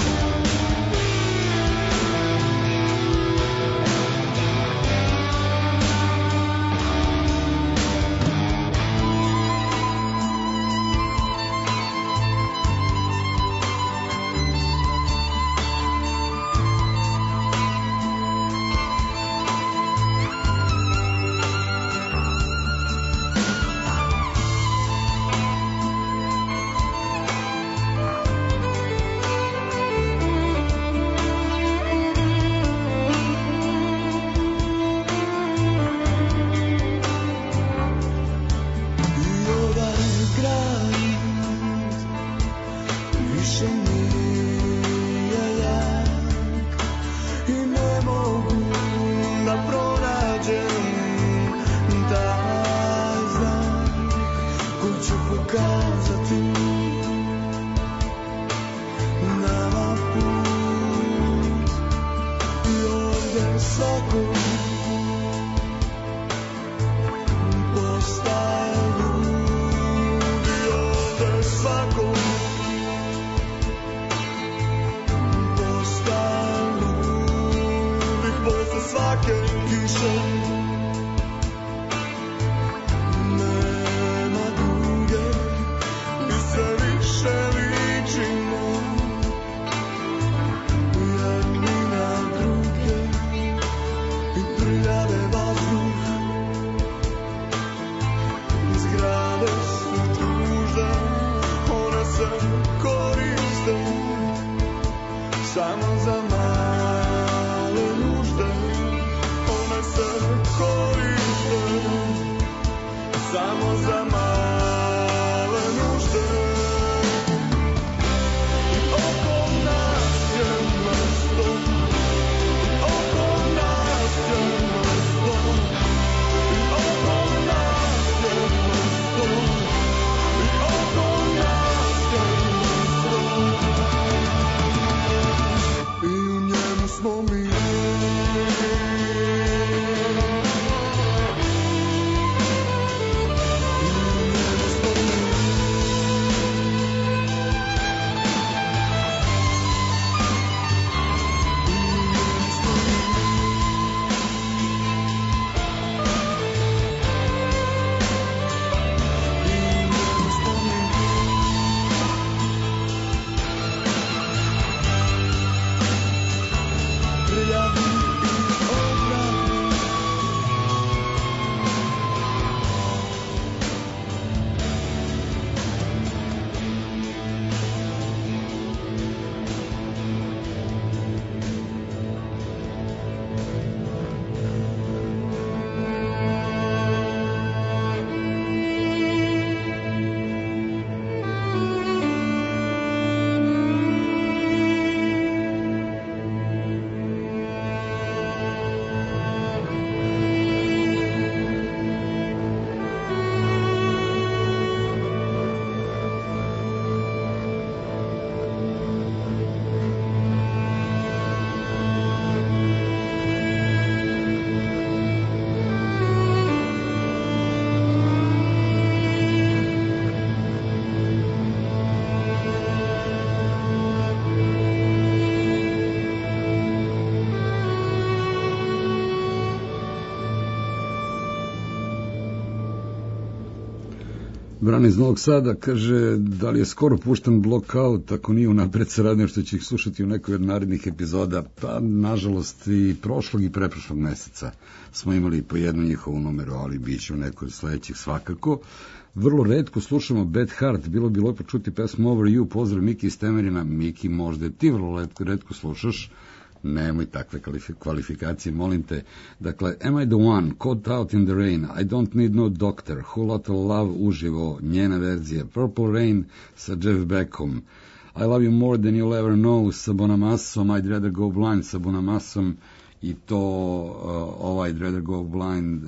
Brane iz Novog Sada kaže da li je skoro pušten Blockout, ako nije unapred se radim što će ih slušati u nekoj od narednih epizoda. Pa nažalost i prošlog i preprošlog meseca smo imali po jednu njihovu numeru, ali bit će u nekoj od sledećih svakako. Vrlo retko slušamo Bad Heart, bilo bi lepo čuti pesmu Over You. Pozdrav Miki iz Temerina. Miki, možda ti vrlo retko, retko slušaš, nemoj takve kvalifikacije, molim te. Dakle, Am I the One, Caught Out in the Rain, I Don't Need No Doctor, Whole Lotta Love uživo, njena verzija, Purple Rain sa Jeff Beckom, I Love You More Than You'll Ever Know sa Bonamasom, I'd Rather Go Blind sa Bonamasom, i to uh, ovaj I'd Rather Go Blind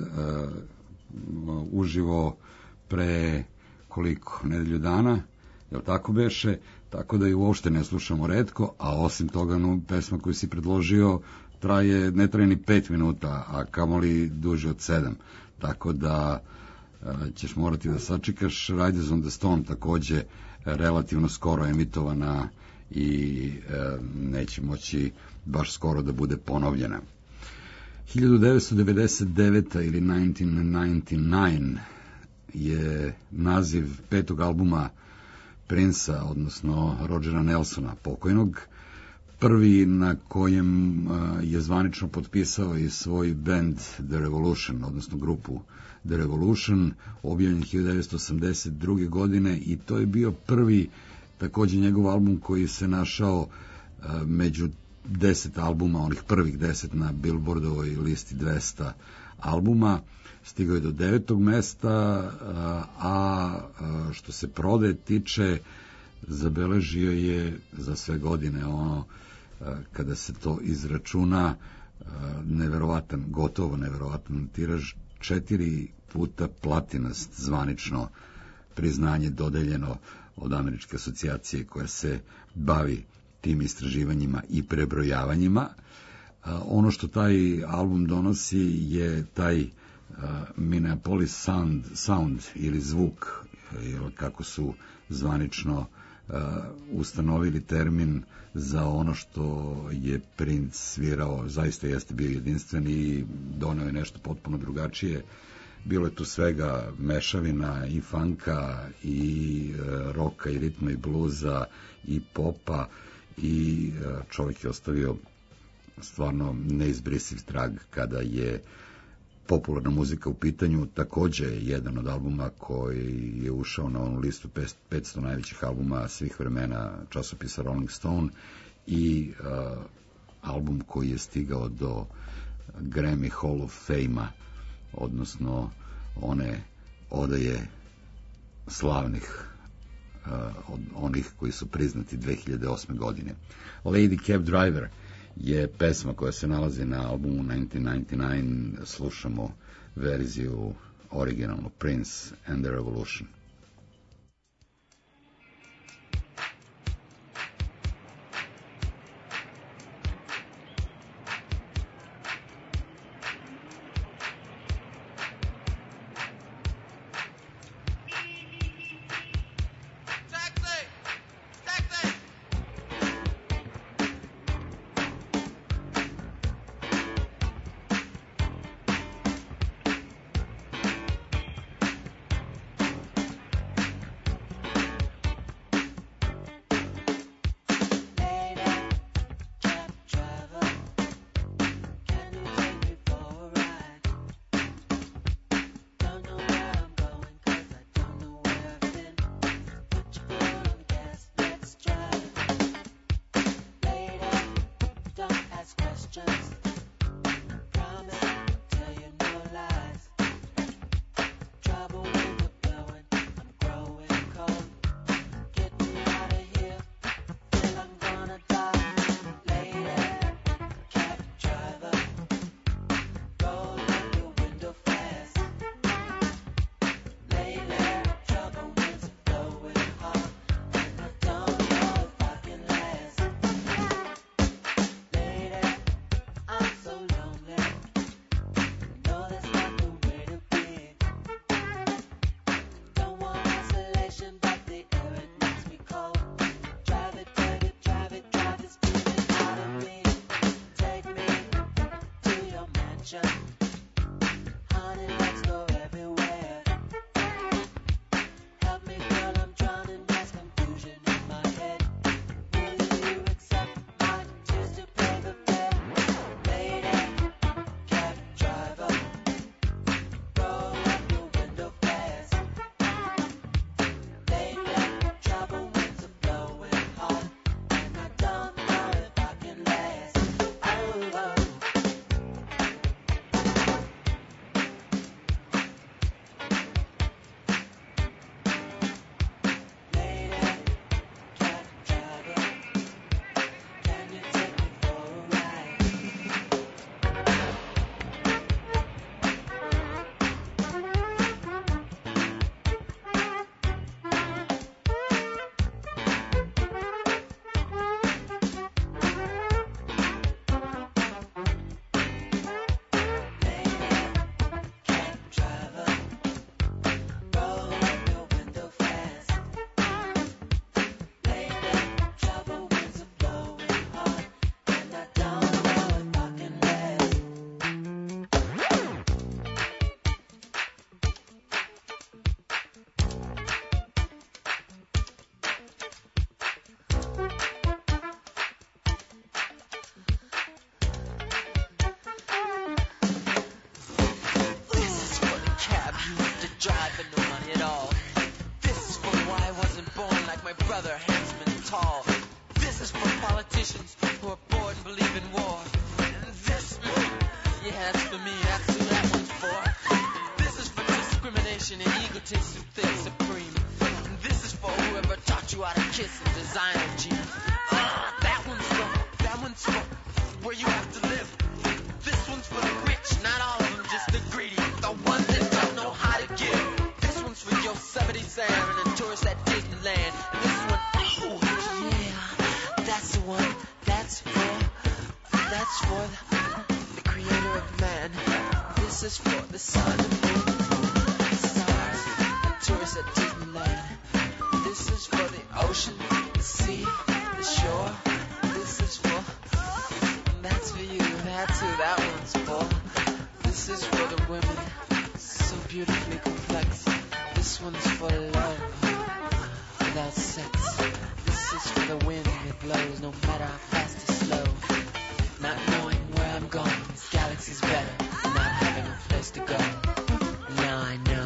uh, uživo pre koliko, nedelju dana, jel tako beše, tako da i uopšte ne slušamo retko, a osim toga no, pesma koju si predložio traje, ne traje ni pet minuta, a kamoli duže od sedam, tako da a, ćeš morati da sačekaš. Riders on the Storm takođe relativno skoro emitovana i a, neće moći baš skoro da bude ponovljena. hiljadu devetsto devedeset deveta ili devetnaest devedeset devet je naziv petog albuma Prince-a, odnosno Rogera Nelsona, pokojnog, prvi na kojem je zvanično potpisao i svoj band The Revolution, odnosno grupu The Revolution, objavljen hiljadu devetsto osamdeset druge. godine, i to je bio prvi takođe njegov album koji se našao među deset albuma, onih prvih deset na Billboardovoj listi dvesta albuma. Stigao je do devetog mesta, a što se prodaje tiče, zabeležio je za sve godine ono, kada se to izračuna, neverovatan, gotovo neverovatan tiraž, četiri puta platinast zvanično priznanje dodeljeno od Američke asocijacije koja se bavi tim istraživanjima i prebrojavanjima. Ono što taj album donosi je taj Uh, Minneapolis sound, sound ili zvuk, ili kako su zvanično uh, ustanovili termin za ono što je Prince svirao. Zaista jeste bio jedinstven i doneo je nešto potpuno drugačije. Bilo je tu svega mešavina i funka i uh, roka i ritma i bluza i popa, i uh, čovjek je ostavio stvarno neizbrisiv trag kada je popularna muzika u pitanju. Takođe je jedan od albuma koji je ušao na onu listu petsto najvećih albuma svih vremena časopisa Rolling Stone, i uh, album koji je stigao do Grammy Hall of Fame-a, odnosno one odaje slavnih uh, od onih koji su priznati dve hiljade osme. godine. Lady Cab Driver je pesma koja se nalazi na albumu devetnaest devedeset devet. Slušamo verziju originalno Prince and the Revolution. my brother, handsome and tall. This is for politicians who are bored and believe in war. And this, yeah, that's for me, that's who that one's for. This is for discrimination and egotists who think supreme. And this is for whoever taught you how to kiss and designer jeans. Ah, that one's for, that one's for where you have to live. This one's for the rich, not all of them, just the greedy, the ones that don't know how to give. This one's for Yosemite Sam and the tourists at Disneyland. And this one, oh, yeah, that's the one, that's for, that's for the, the creator of man. This is for the sun, the stars, the tourists at Disneyland. This is for the ocean, the sea, the shore. This is for, that's for you, that's who that one's for. This is for the women, so beautifully complex. This one's for love, without sex. This is for the wind that blows, no matter how fast or slow. Not knowing where I'm going, this galaxy's better than not having a place to go. Now I know.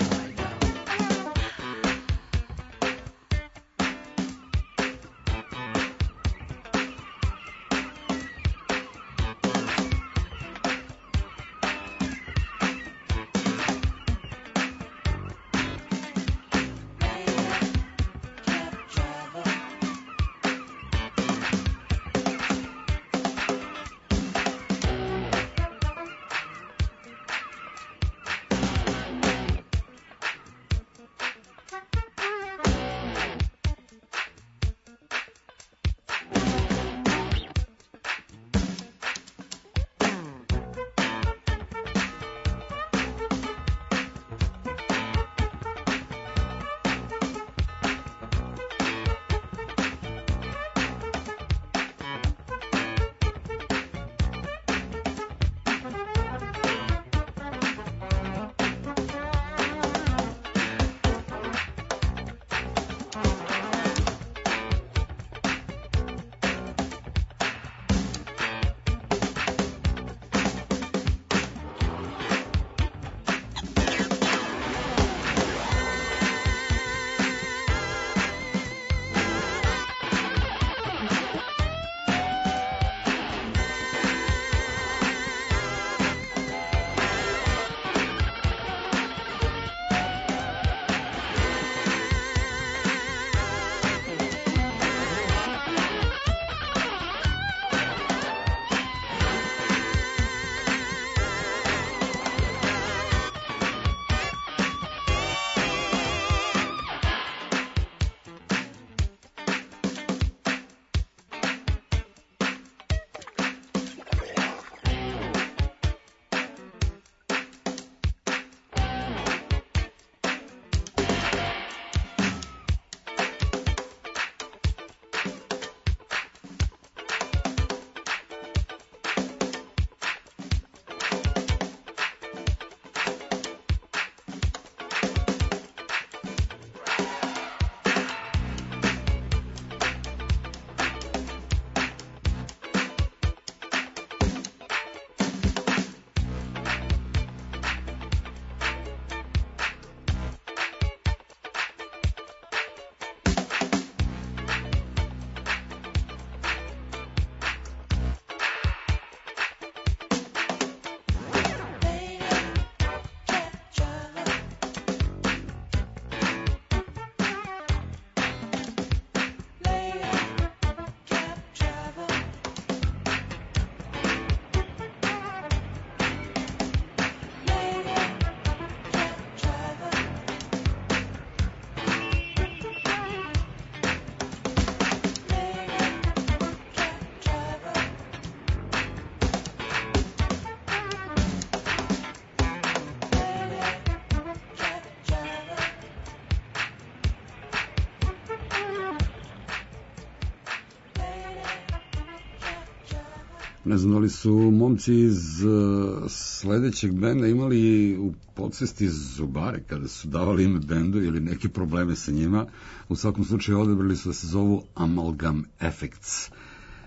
Ne znam da li su momci iz uh, sledećeg benda imali u podsvesti zubare kada su davali ime bendu ili neke probleme sa njima. U svakom slučaju odabrali su da se zovu Amalgam Effects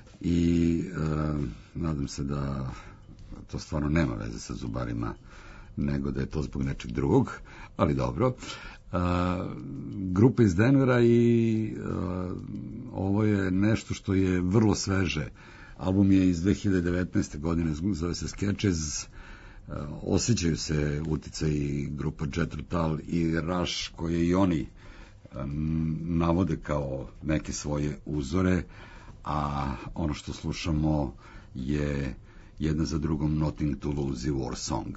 i uh, nadam se da to stvarno nema veze sa zubarima nego da je to zbog nečeg drugog, ali dobro. A, grupa iz Denvera i a, ovo je nešto što je vrlo sveže. Album je iz dve hiljade devetnaeste. godine, zove se Sketches. A, osjećaju se uticaji grupa Jethro Tull i Rush, koje i oni a, navode kao neke svoje uzore, a ono što slušamo je jedna za drugom Nothing to Lose i War Song.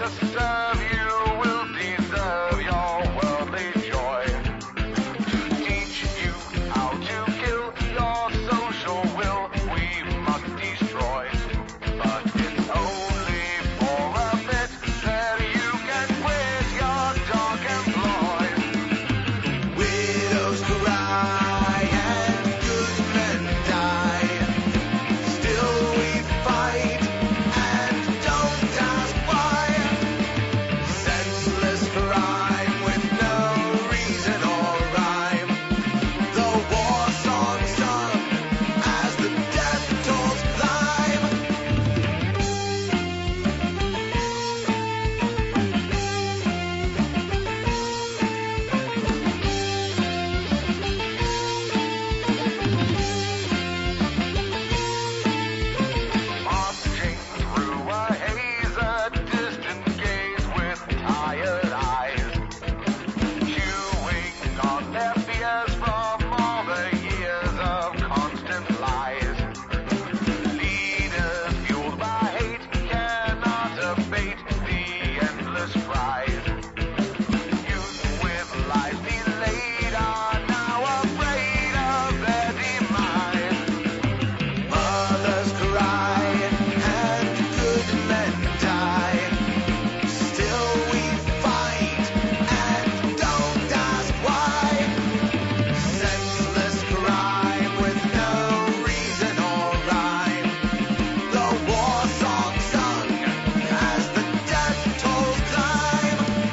War song sung as the death tolls climb.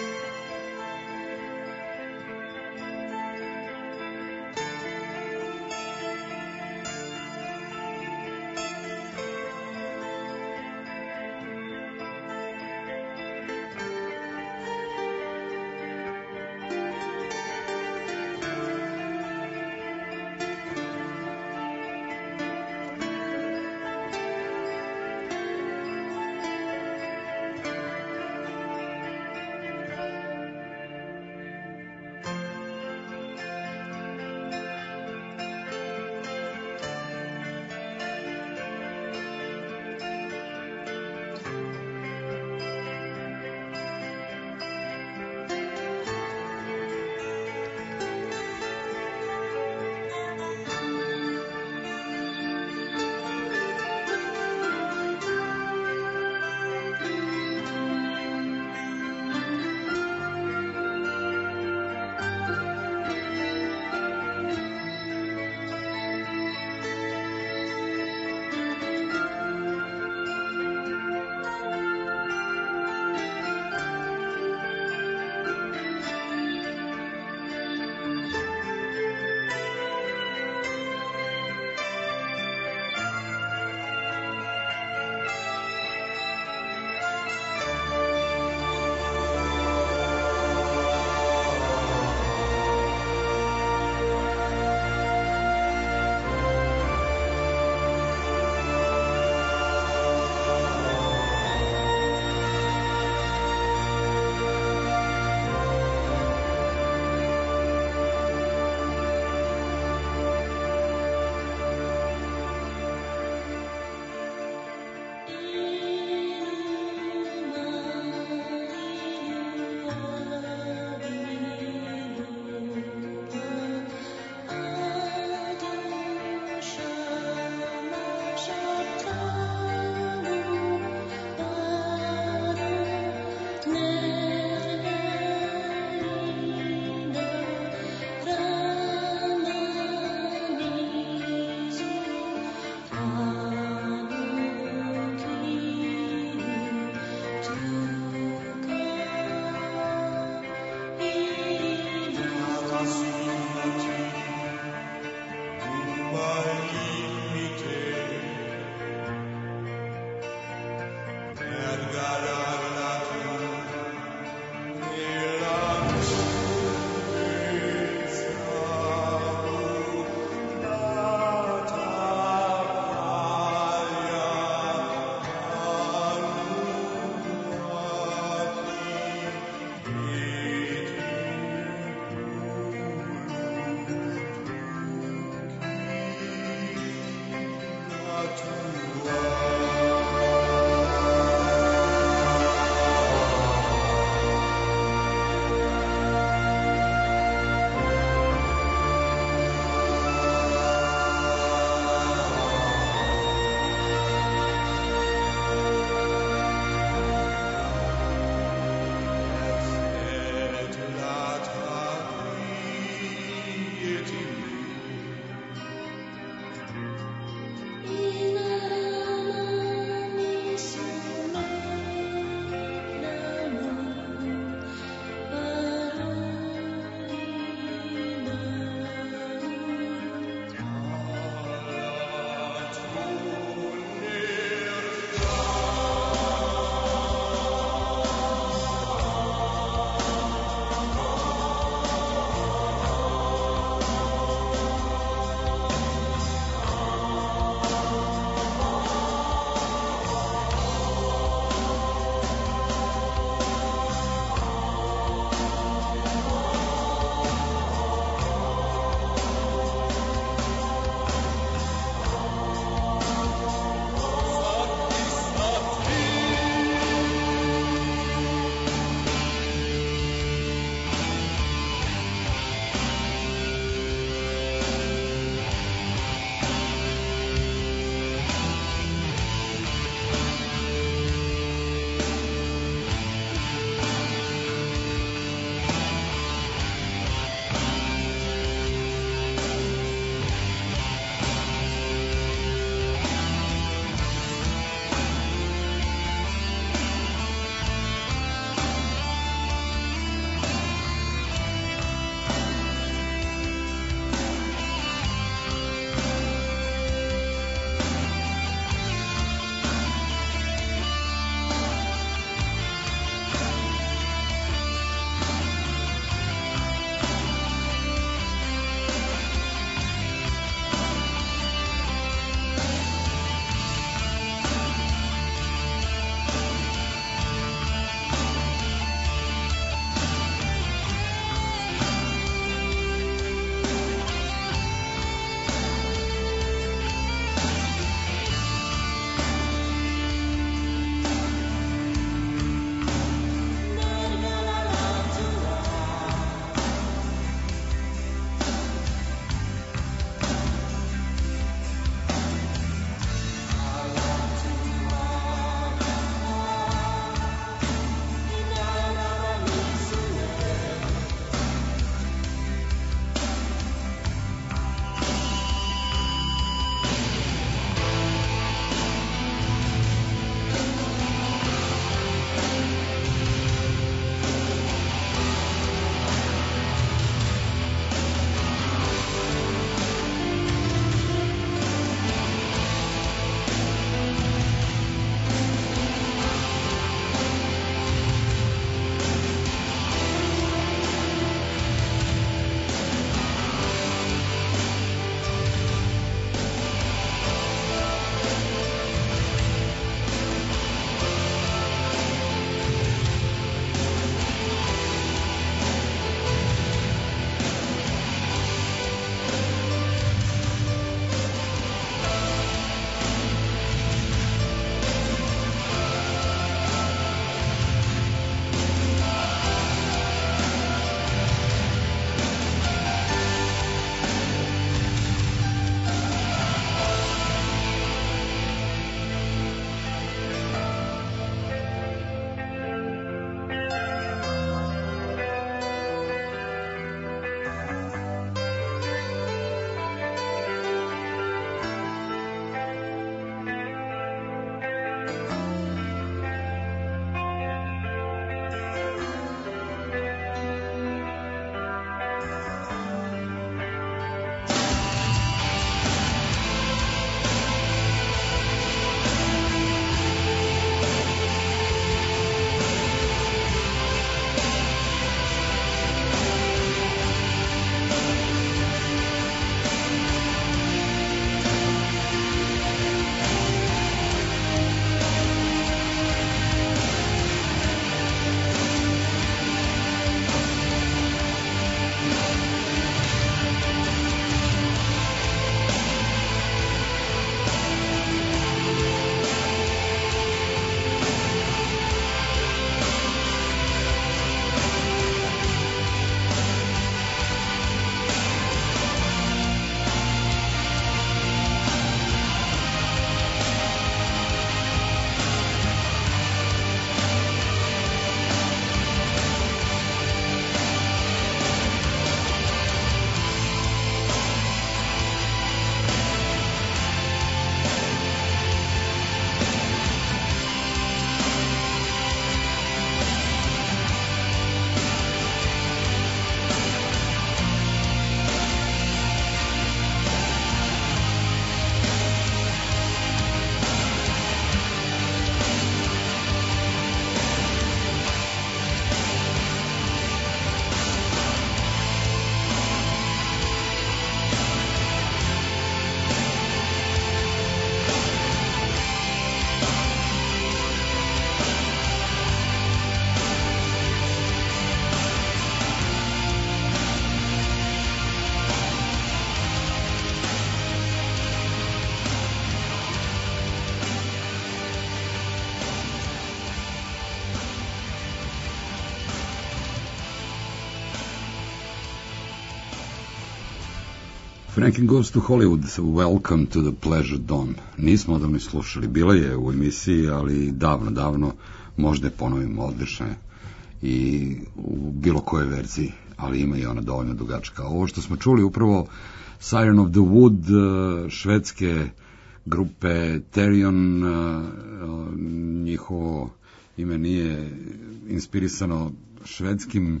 Franklin Goes to Hollywood, Welcome to the Pleasure Dome. Nismo odavno slušali, bila je u emisiji, ali davno, davno, možda je ponovimo, odlična je i u bilo kojoj verziji, ali ima i ona dovoljno dugačka. Ovo što smo čuli upravo Siren of the Wood, švedske grupe Therion, njihovo ime nije inspirisano švedskim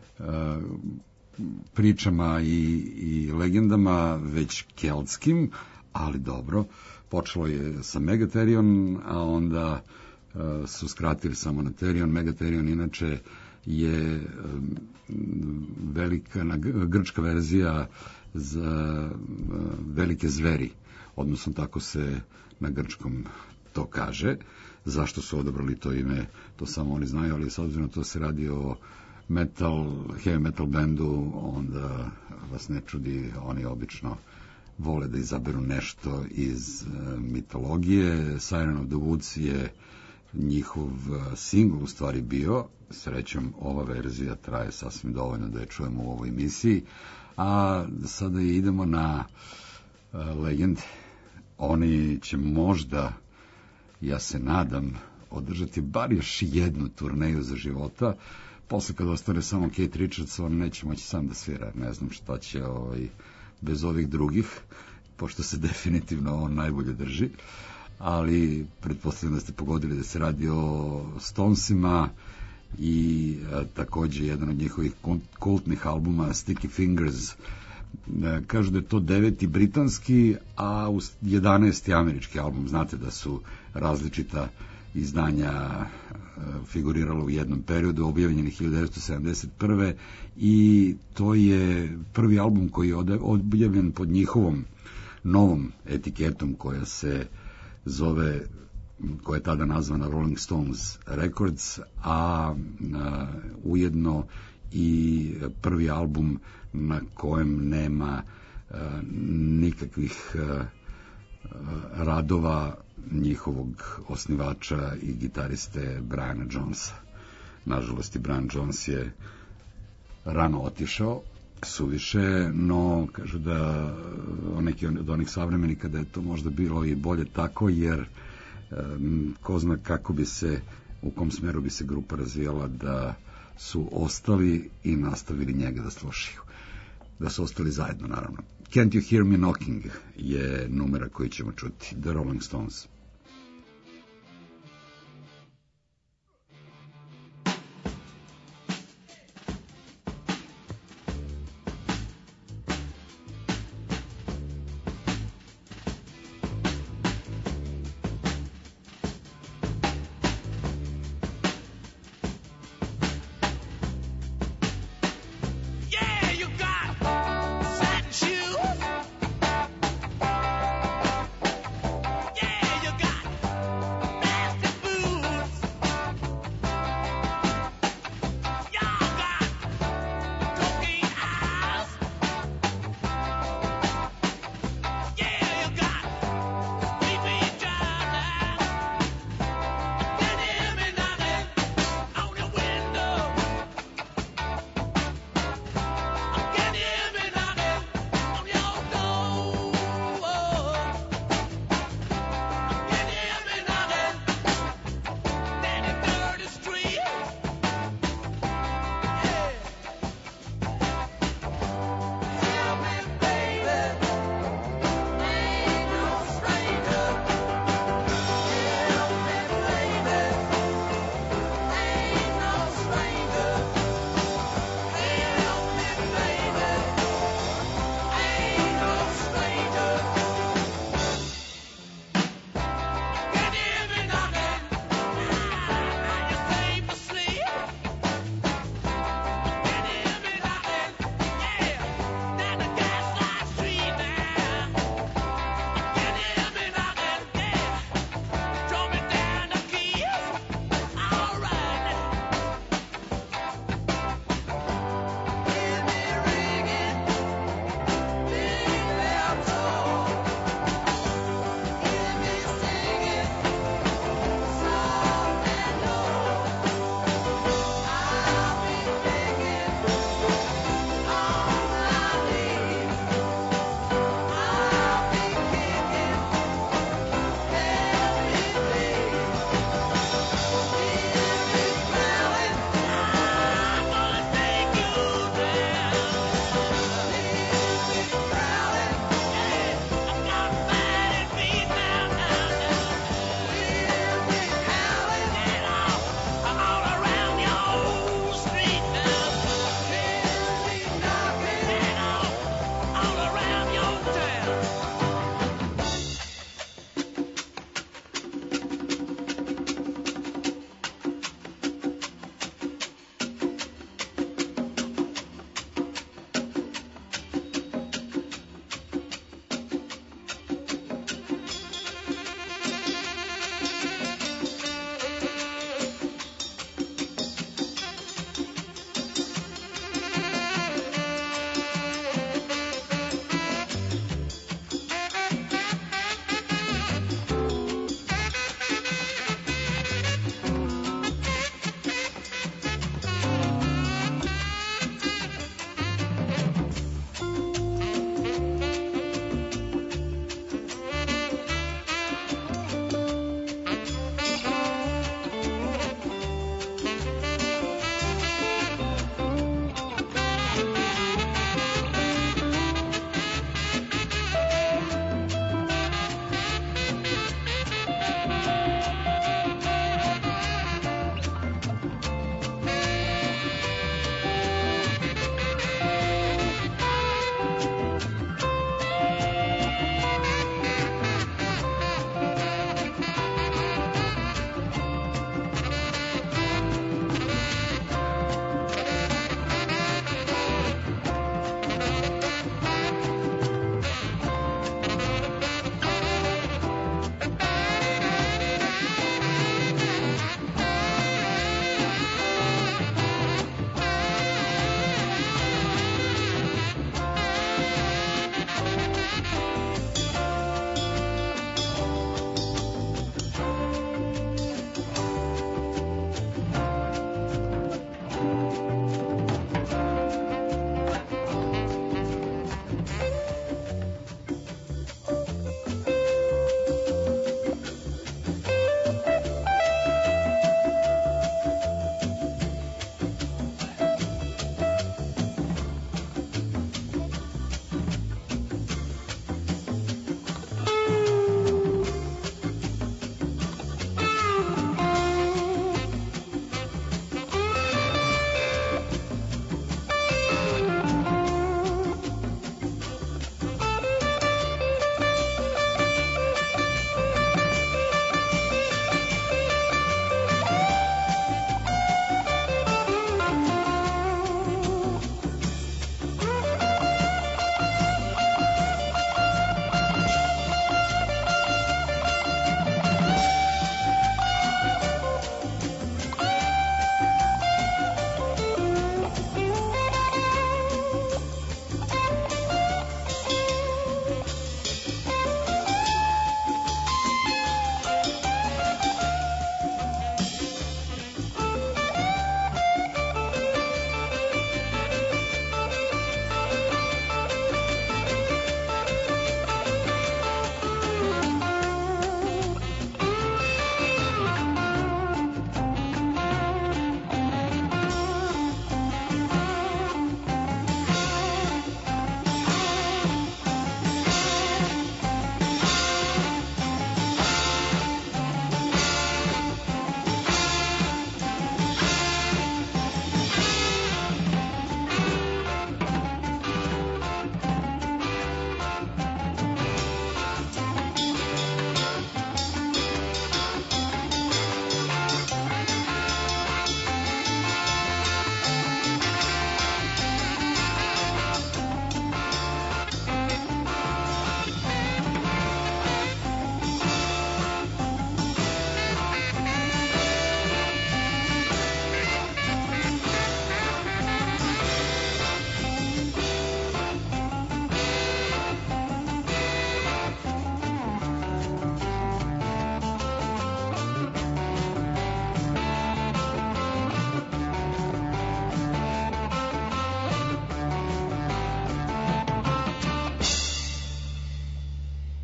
pričama i, i legendama, već keltskim, ali dobro, počelo je sa Megatherion, a onda uh, su skratili samo na Therion. Megatherion inače je um, velika na, grčka verzija za uh, velike zveri, odnosno tako se na grčkom to kaže. Zašto su odabrali to ime, to samo oni znaju, ali s obzirom to se radi o metal, heavy metal bandu, onda vas ne čudi, oni obično vole da izaberu nešto iz uh, mitologije. Siren of the Woods je njihov uh, singl u stvari bio, srećom ova verzija traje sasvim dovoljno da je čujemo u ovoj emisiji, a sada idemo na uh, legende. Oni će možda, ja se nadam, održati bar još jednu turneju za života. Posle kad ostane samo Keith Richards, on neće moći sam da svira. Ne znam šta će ovaj, bez ovih drugih, pošto se definitivno on najbolje drži. Ali pretpostavljam da ste pogodili da se radi o Stonesima i a, takođe jedan od njihovih kultnih albuma Sticky Fingers. A, kažu da je to deveti britanski, a jedanaesti američki album. Znate da su različita izdanja figuriralo u jednom periodu, objavljen je hiljadu devetsto sedamdeset prve i to je prvi album koji je objavljen pod njihovom novom etiketom koja se zove, koja je tada nazvana Rolling Stones Records, a, a ujedno i prvi album na kojem nema a, nikakvih a, radova njihovog osnivača i gitariste Briana Jonesa. Nažalost, i Brian Jones je rano otišao, suviše, no kažu da neki od onih savremenika da je to možda bilo i bolje tako, jer um, ko zna kako bi se, u kom smeru bi se grupa razvijala da su ostali i nastavili njega da slušaju. Da su ostali zajedno, naravno. Can't You Hear Me Knocking je numera koji ćemo čuti, The Rolling Stones. Yeah, you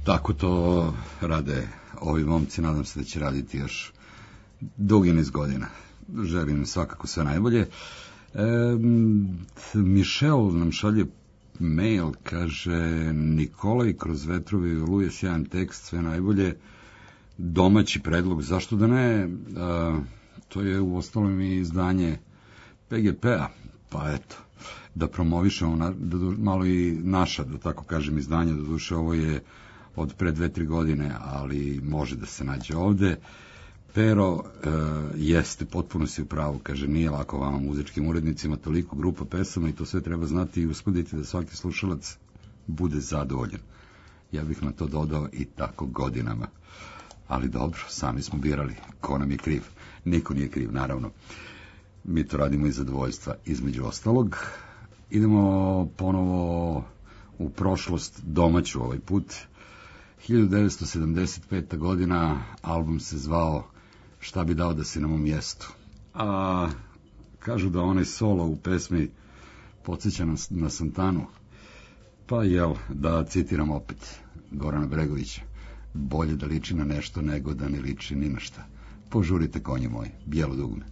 Tako to rade ovi momci, nadam se da će raditi još dugi niz godina. Želim im svakako sve najbolje. E, Mišel nam šalje mail, kaže Nikolaj kroz vetrovi i oluje, sjajan tekst, sve najbolje, domaći predlog, zašto da ne, a, to je u ostalom i izdanje P G P-a, pa eto, da promovišemo na, da, malo i naša, da tako kažem, izdanje, doduše ovo je od pre dve, tri godine, ali može da se nađe ovde. Pero, e, jeste, potpuno si u pravu, kaže, nije lako vama muzičkim urednicima, toliko grupa pesama i to sve treba znati i uskladiti da svaki slušalac bude zadovoljan. Ja bih na to dodao i tako godinama. Ali dobro, sami smo birali, ko nam je kriv. Niko nije kriv, naravno. Mi to radimo iz zadovoljstva, između ostalog. Idemo ponovo u prošlost, domaću ovaj put. hiljadu devetsto sedamdeset peta godina, album se zvao Šta bi dao da si na mom mjestu. A kažu da onaj solo u pesmi podsjeća na, na Santanu. Pa jel, da citiram opet Gorana Bregovića, bolje da liči na nešto nego da ne liči ni na šta. Požurite konje moji, bijelo dugme.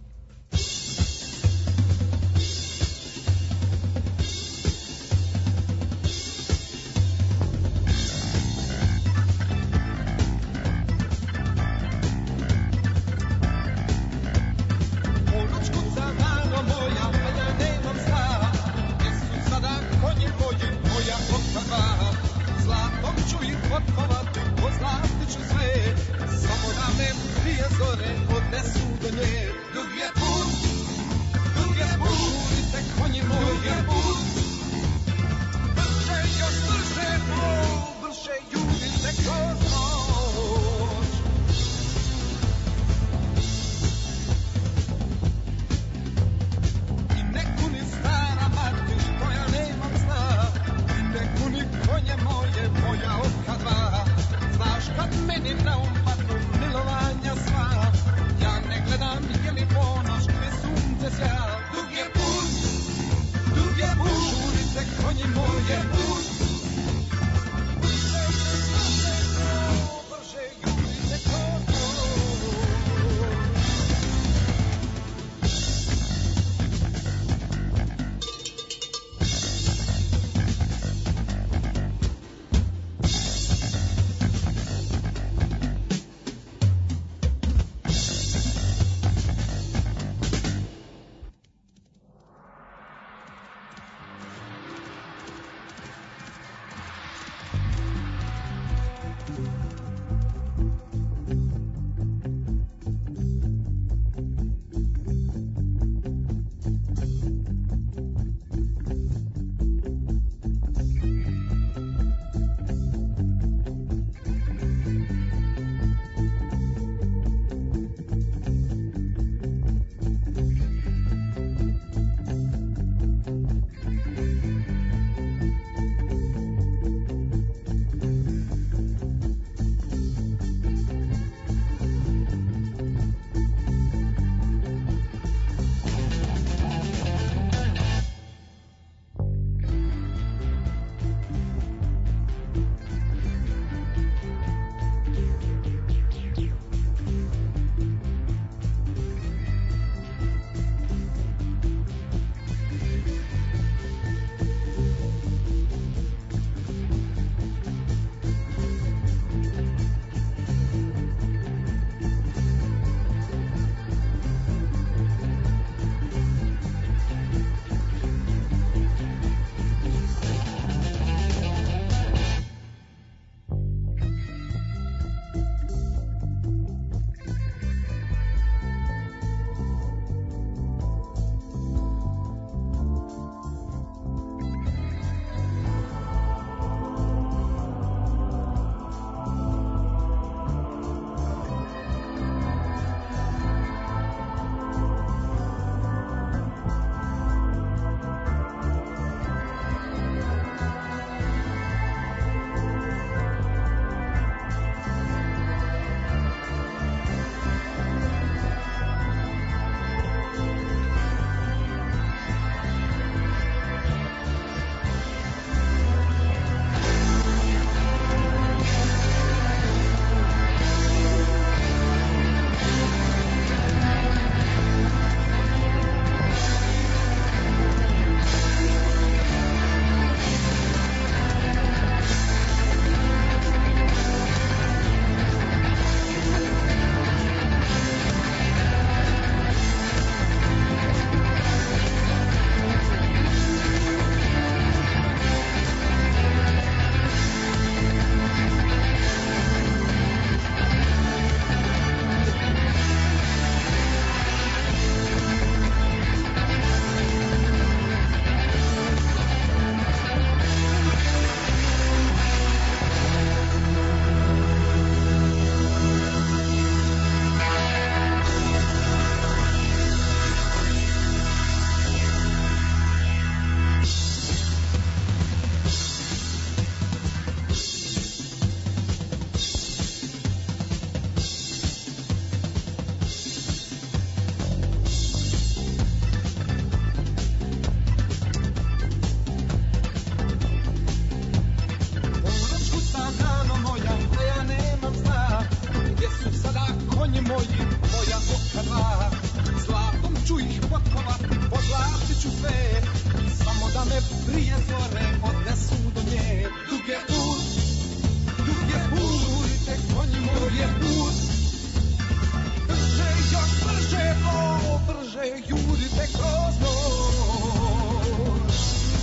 prije zore odnesu do nje. Dug je put, dug je put, tek konji moj je put. Brže, još brže, o, brže, jurite kroz noć.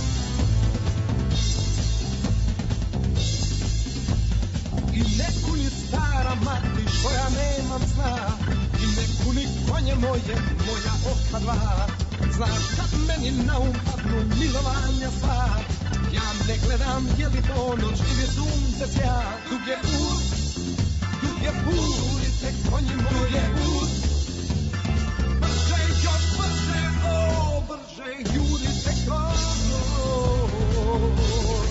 I neku ni stara mati koja nemam zna, i neku ni konje moje, moja oka dva. Znaš kad meni na um padnu milovanja sva, ja ne gledam je li to noć ili sunce sja. Dug je put, dug je put, i tek konji moje put. Brže, još brže, o, brže, jurite kroz noć.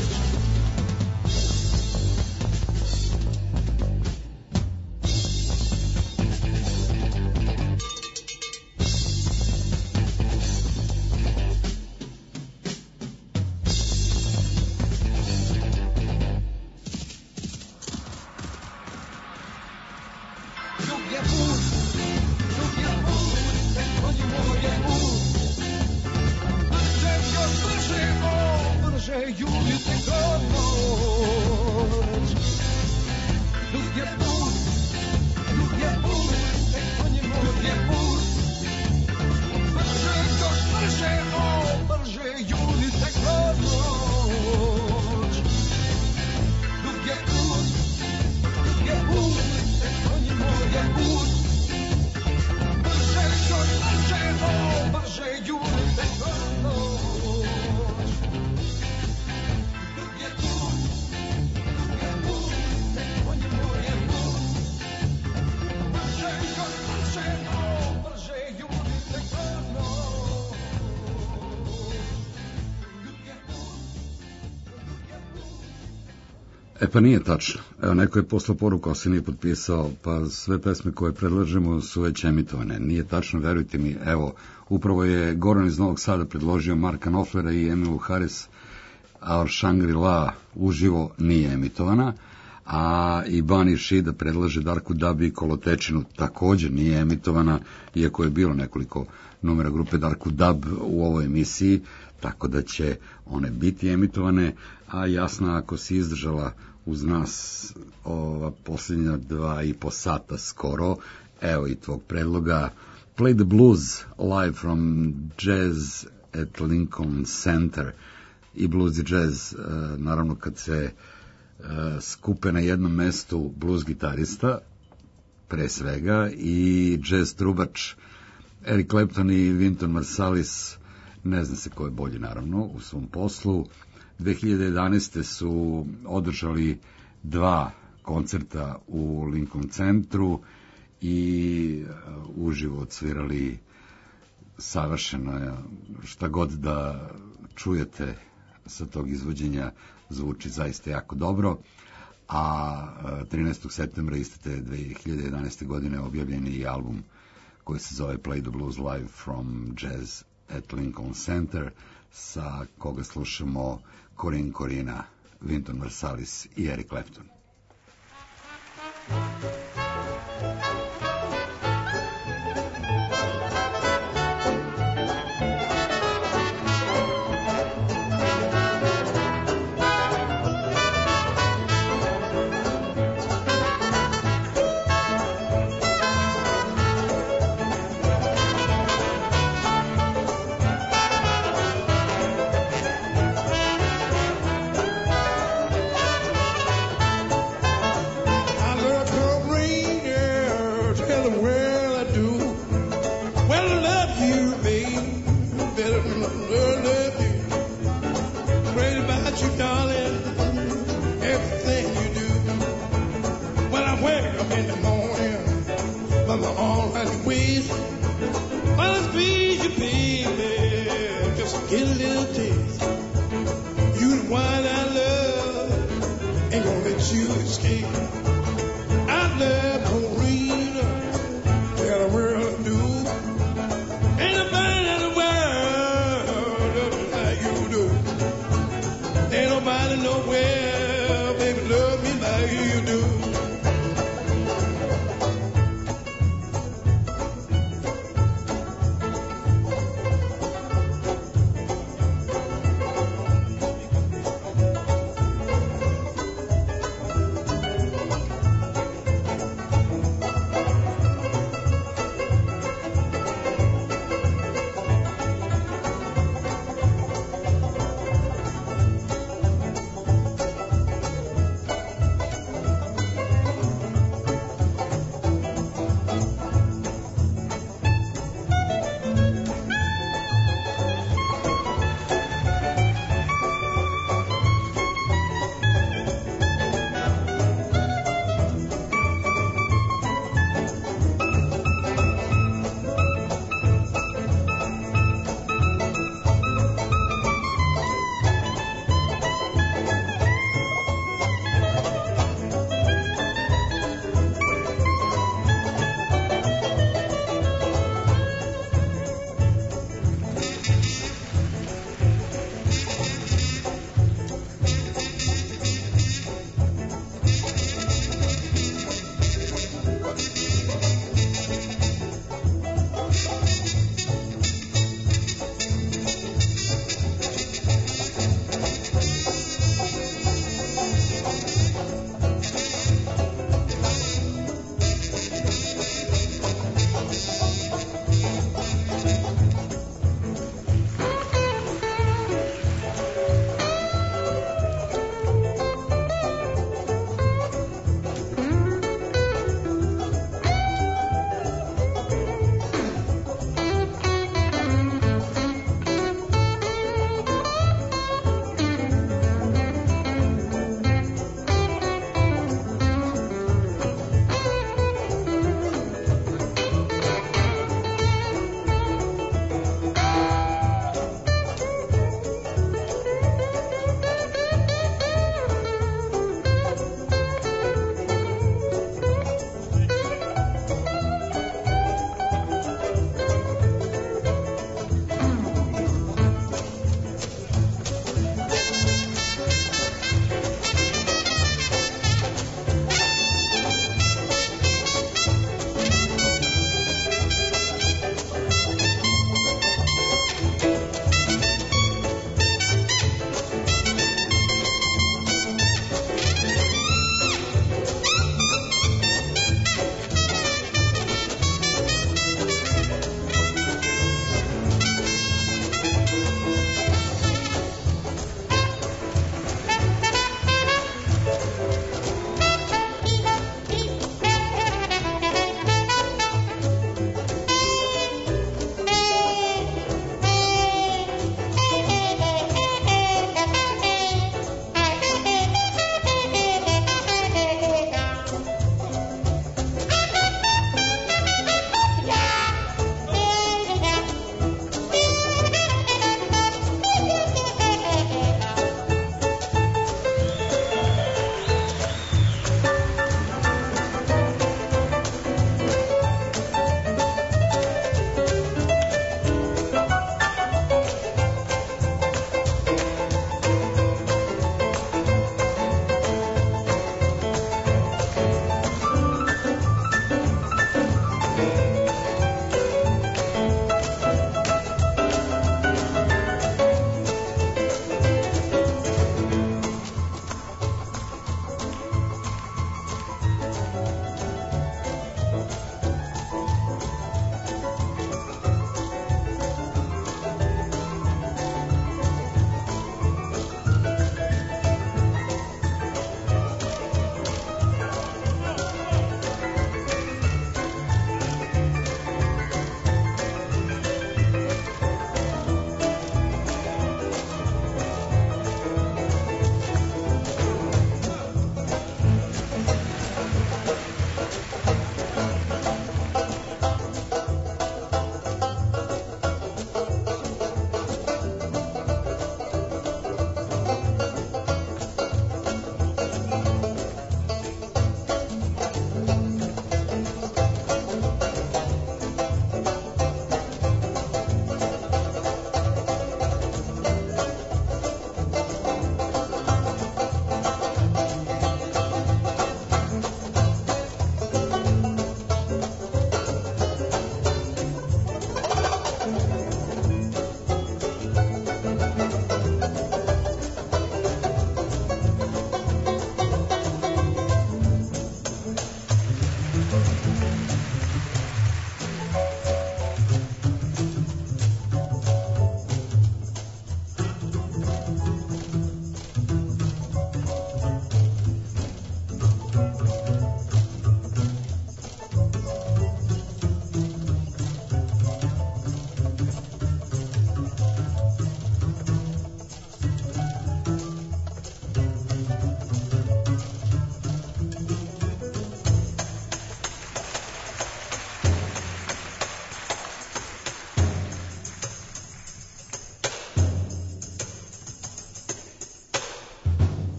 E pa nije tačno. Evo, neko je poslao poruku, ali se nije potpisao, pa sve pesme koje predlažemo su već emitovane. Nije tačno, verujte mi. Evo, upravo je Goran iz Novog Sada predložio Marka Knopflera i Emilu Harris, Our Shangri-La uživo nije emitovana, a i Bani Šida predlaže Darku Dabi i Kolotečinu, također nije emitovana, iako je bilo nekoliko numera grupe Darku Dab u ovoj emisiji, tako da će one biti emitovane, a Jasna, ako si izdržala uz nas ova posljednja dva i po sata skoro, evo i tvog predloga, Play the Blues live from Jazz at Lincoln Center. I blues i jazz, naravno kad se skupe na jednom mestu blues gitarista, pre svega, i jazz trubač, Eric Clapton i Wynton Marsalis, ne zna se ko je bolji naravno u svom poslu. dve hiljade jedanaeste su održali dva koncerta u Lincoln centru i uživo odsvirali savršeno, šta god da čujete sa tog izvođenja zvuči zaista jako dobro, a trinaestog septembra iste te dve hiljade jedanaeste godine objavljen je i album koji se zove Play the Blues live from Jazz at Lincoln Center, sa koga slušamo Corinne Corina, Wynton Marsalis i Eric Clapton.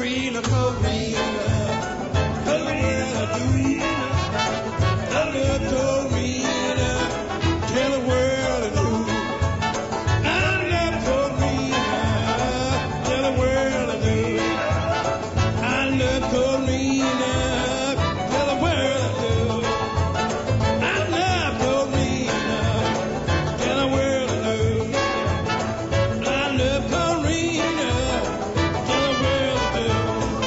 Corina, Corina, Corina, Corina, I love Corina, tell the world the truth. I love Corina, tell the world the truth. I love Corina, tell the world the truth. I love Corina, tell the world the truth. I love Corina, tell the world the truth.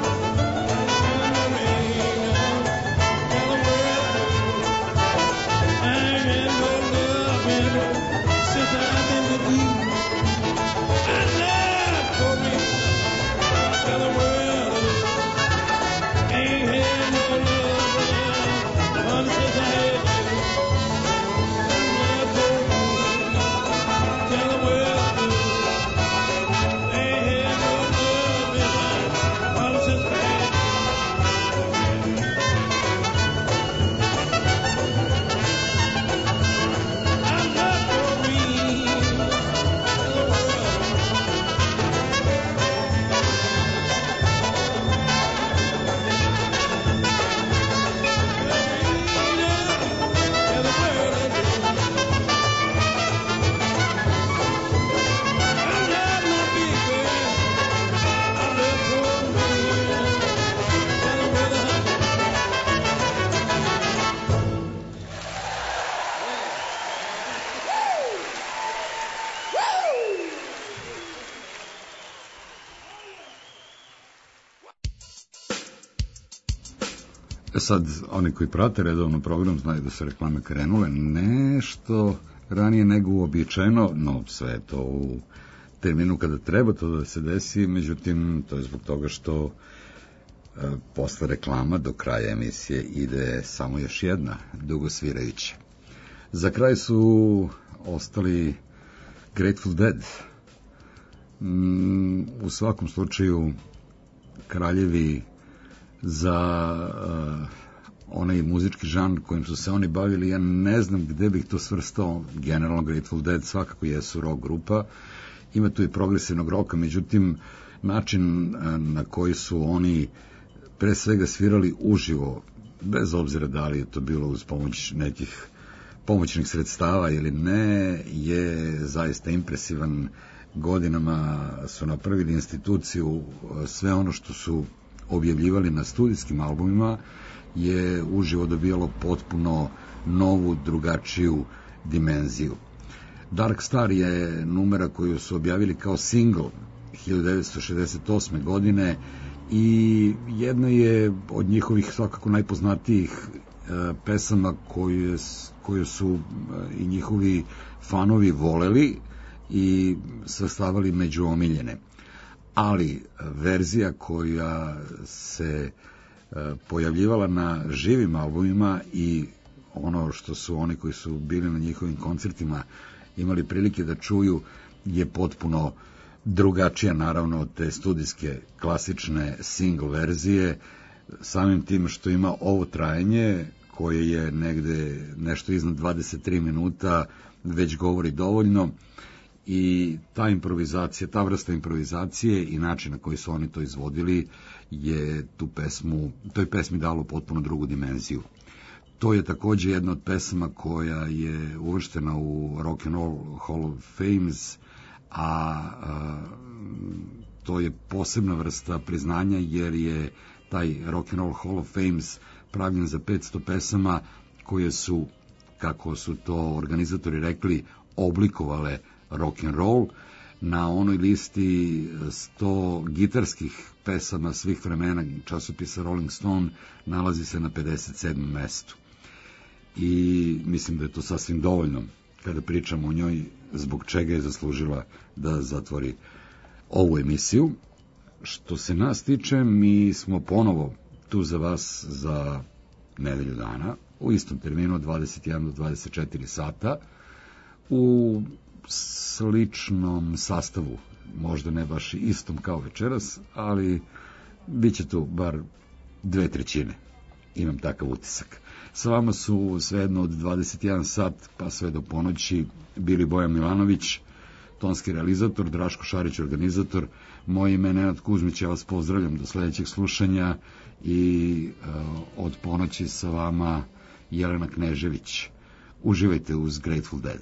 Sad, oni koji prate redovno program znaju da su reklame krenule nešto ranije nego uobičajeno, no sve je to u terminu kada treba to da se desi, međutim, to je zbog toga što e, posle reklama do kraja emisije ide samo još jedna dugosvirajuća. Za kraj su ostali Grateful Dead. Mm, u svakom slučaju kraljevi za uh, onaj muzički žanr kojim su se oni bavili, ja ne znam gde bih to svrstao. Generalno Grateful Dead svakako jesu rock grupa, ima tu i progresivnog roka, međutim način uh, na koji su oni pre svega svirali uživo, bez obzira da li je to bilo uz pomoć nekih pomoćnih sredstava ili ne, je zaista impresivan. Godinama su napravili instituciju, sve ono što su objavljivali na studijskim albumima je uživo dobijalo potpuno novu, drugačiju dimenziju. Dark Star je numera koju su objavili kao single hiljadu devetsto šezdeset osme. godine i jedna je od njihovih svakako najpoznatijih e, pesama koju, koju su e, i njihovi fanovi voleli i svrstavali među omiljene. Ali verzija koja se e, pojavljivala na živim albumima i ono što su oni koji su bili na njihovim koncertima imali prilike da čuju je potpuno drugačija naravno od te studijske klasične single verzije, samim tim što ima ovo trajanje koje je negde nešto iznad dvadeset tri minuta, već govori dovoljno. I ta improvizacija, ta vrsta improvizacije i način na koji su oni to izvodili je tu pesmu, toj pesmi dalo potpuno drugu dimenziju. To je takođe jedna od pesama koja je uvrštena u Rock and Roll Hall of Fames, a, a to je posebna vrsta priznanja jer je taj Rock and Roll Hall of Fames pravljen za petsto pesama koje su, kako su to organizatori rekli, oblikovale rock and roll. Na onoj listi sto gitarskih pesama svih vremena časopisa Rolling Stone nalazi se na pedeset sedmom mestu. I mislim da je to sasvim dovoljno kada pričamo o njoj, zbog čega je zaslužila da zatvori ovu emisiju. Što se nas tiče, mi smo ponovo tu za vas za nedelju dana, u istom terminu od dvadeset jedan do dvadeset četiri sata, u sličnom sastavu, možda ne baš istom kao večeras, ali bit će tu bar dve trećine. Imam takav utisak. Sa vama su svejedno od dvadeset jedan sat pa sve do ponoći bili Bojan Milanović, tonski realizator, Draško Šarić organizator. Moje ime je Nenad Kuzmić, ja vas pozdravljam do sledećeg slušanja i uh, od ponoći sa vama Jelena Knežević. Uživajte uz Grateful Dead.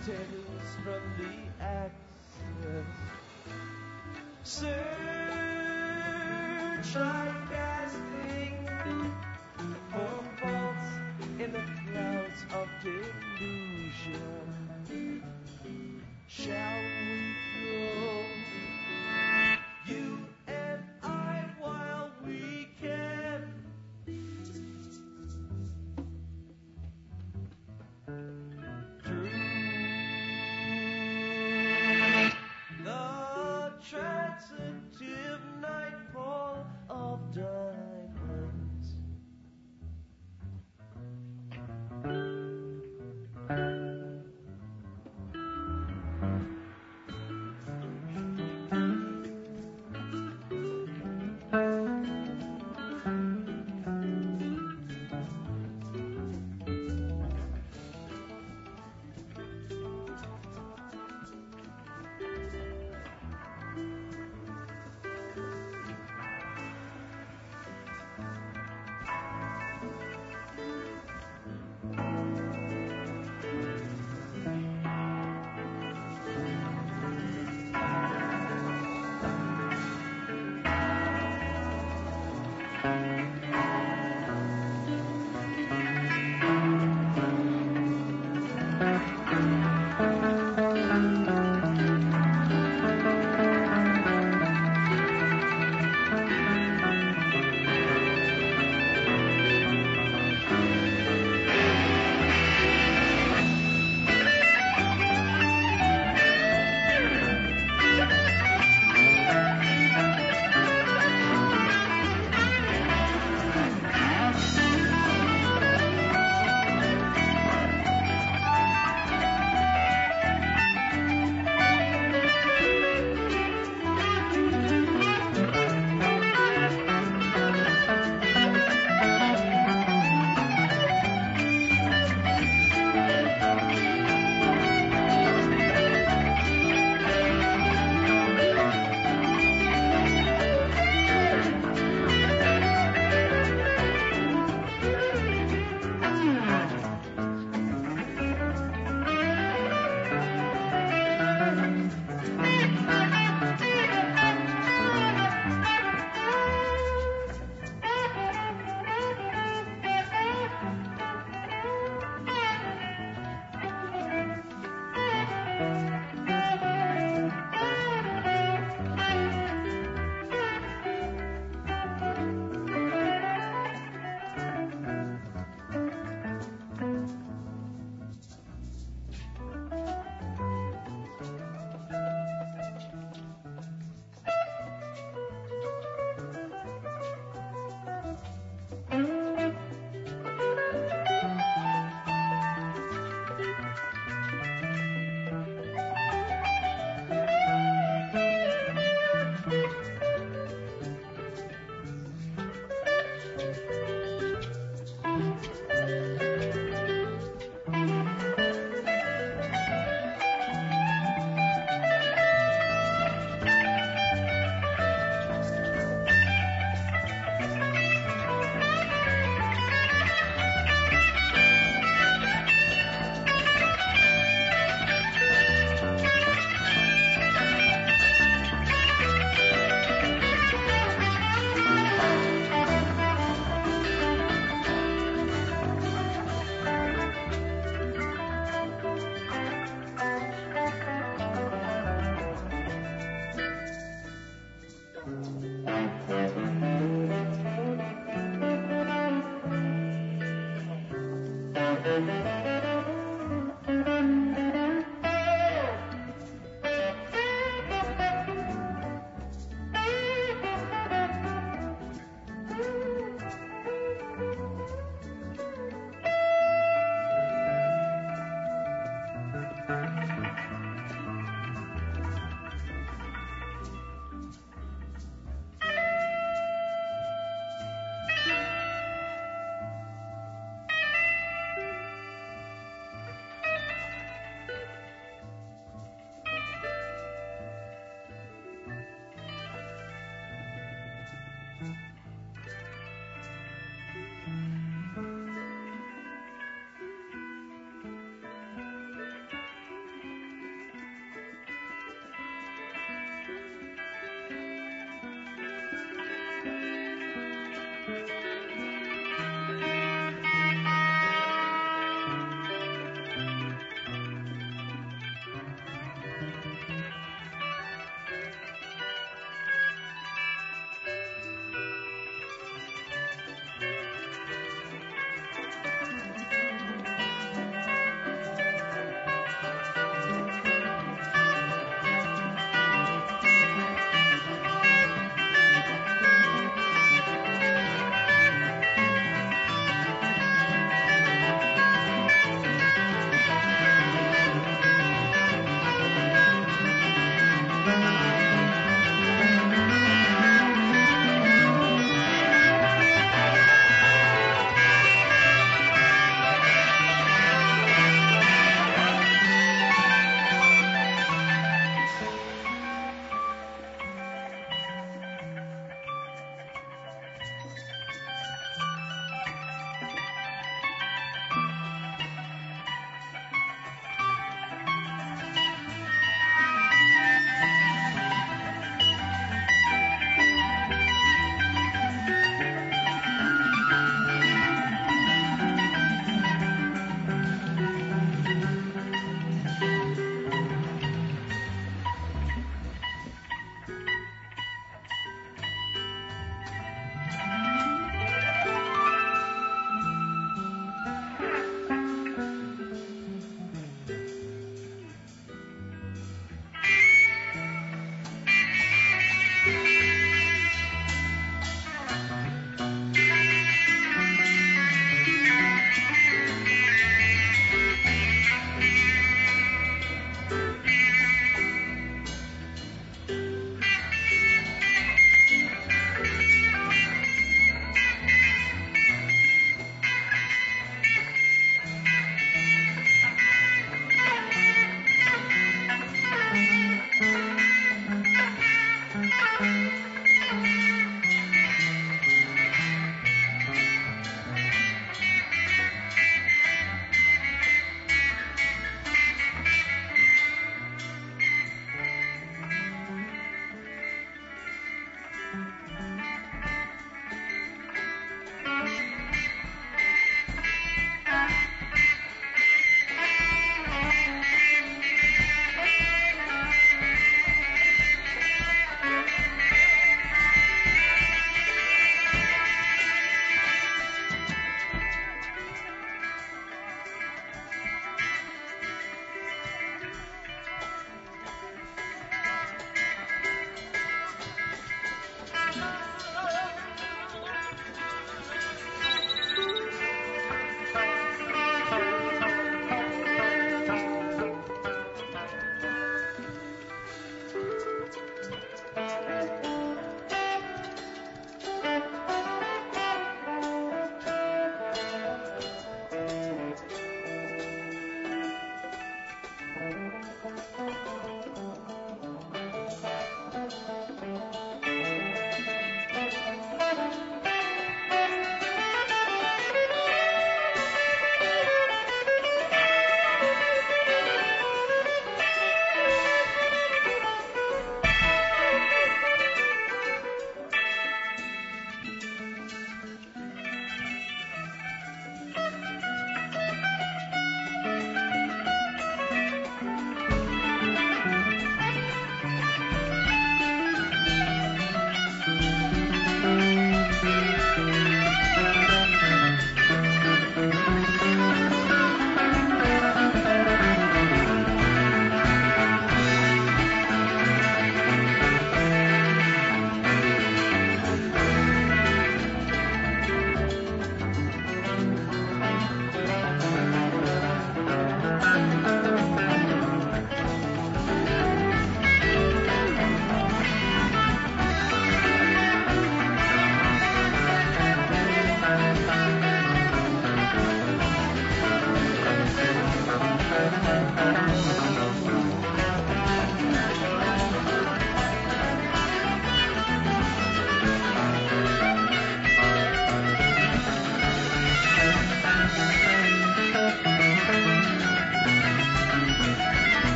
tales from the axis. Search like casting for faults in the clouds of delusion. Shall we throw you and I while we can? The transitive nightfall of diamonds.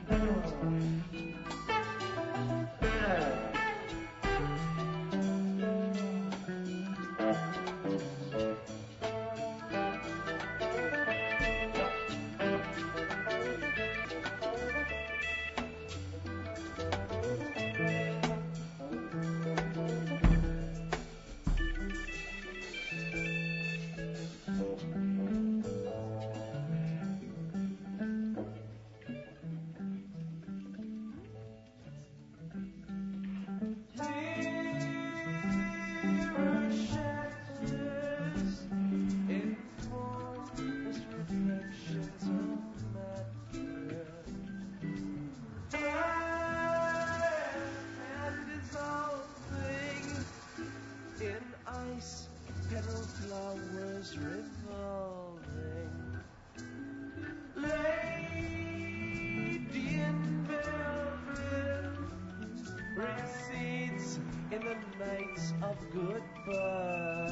In the nights of goodbye.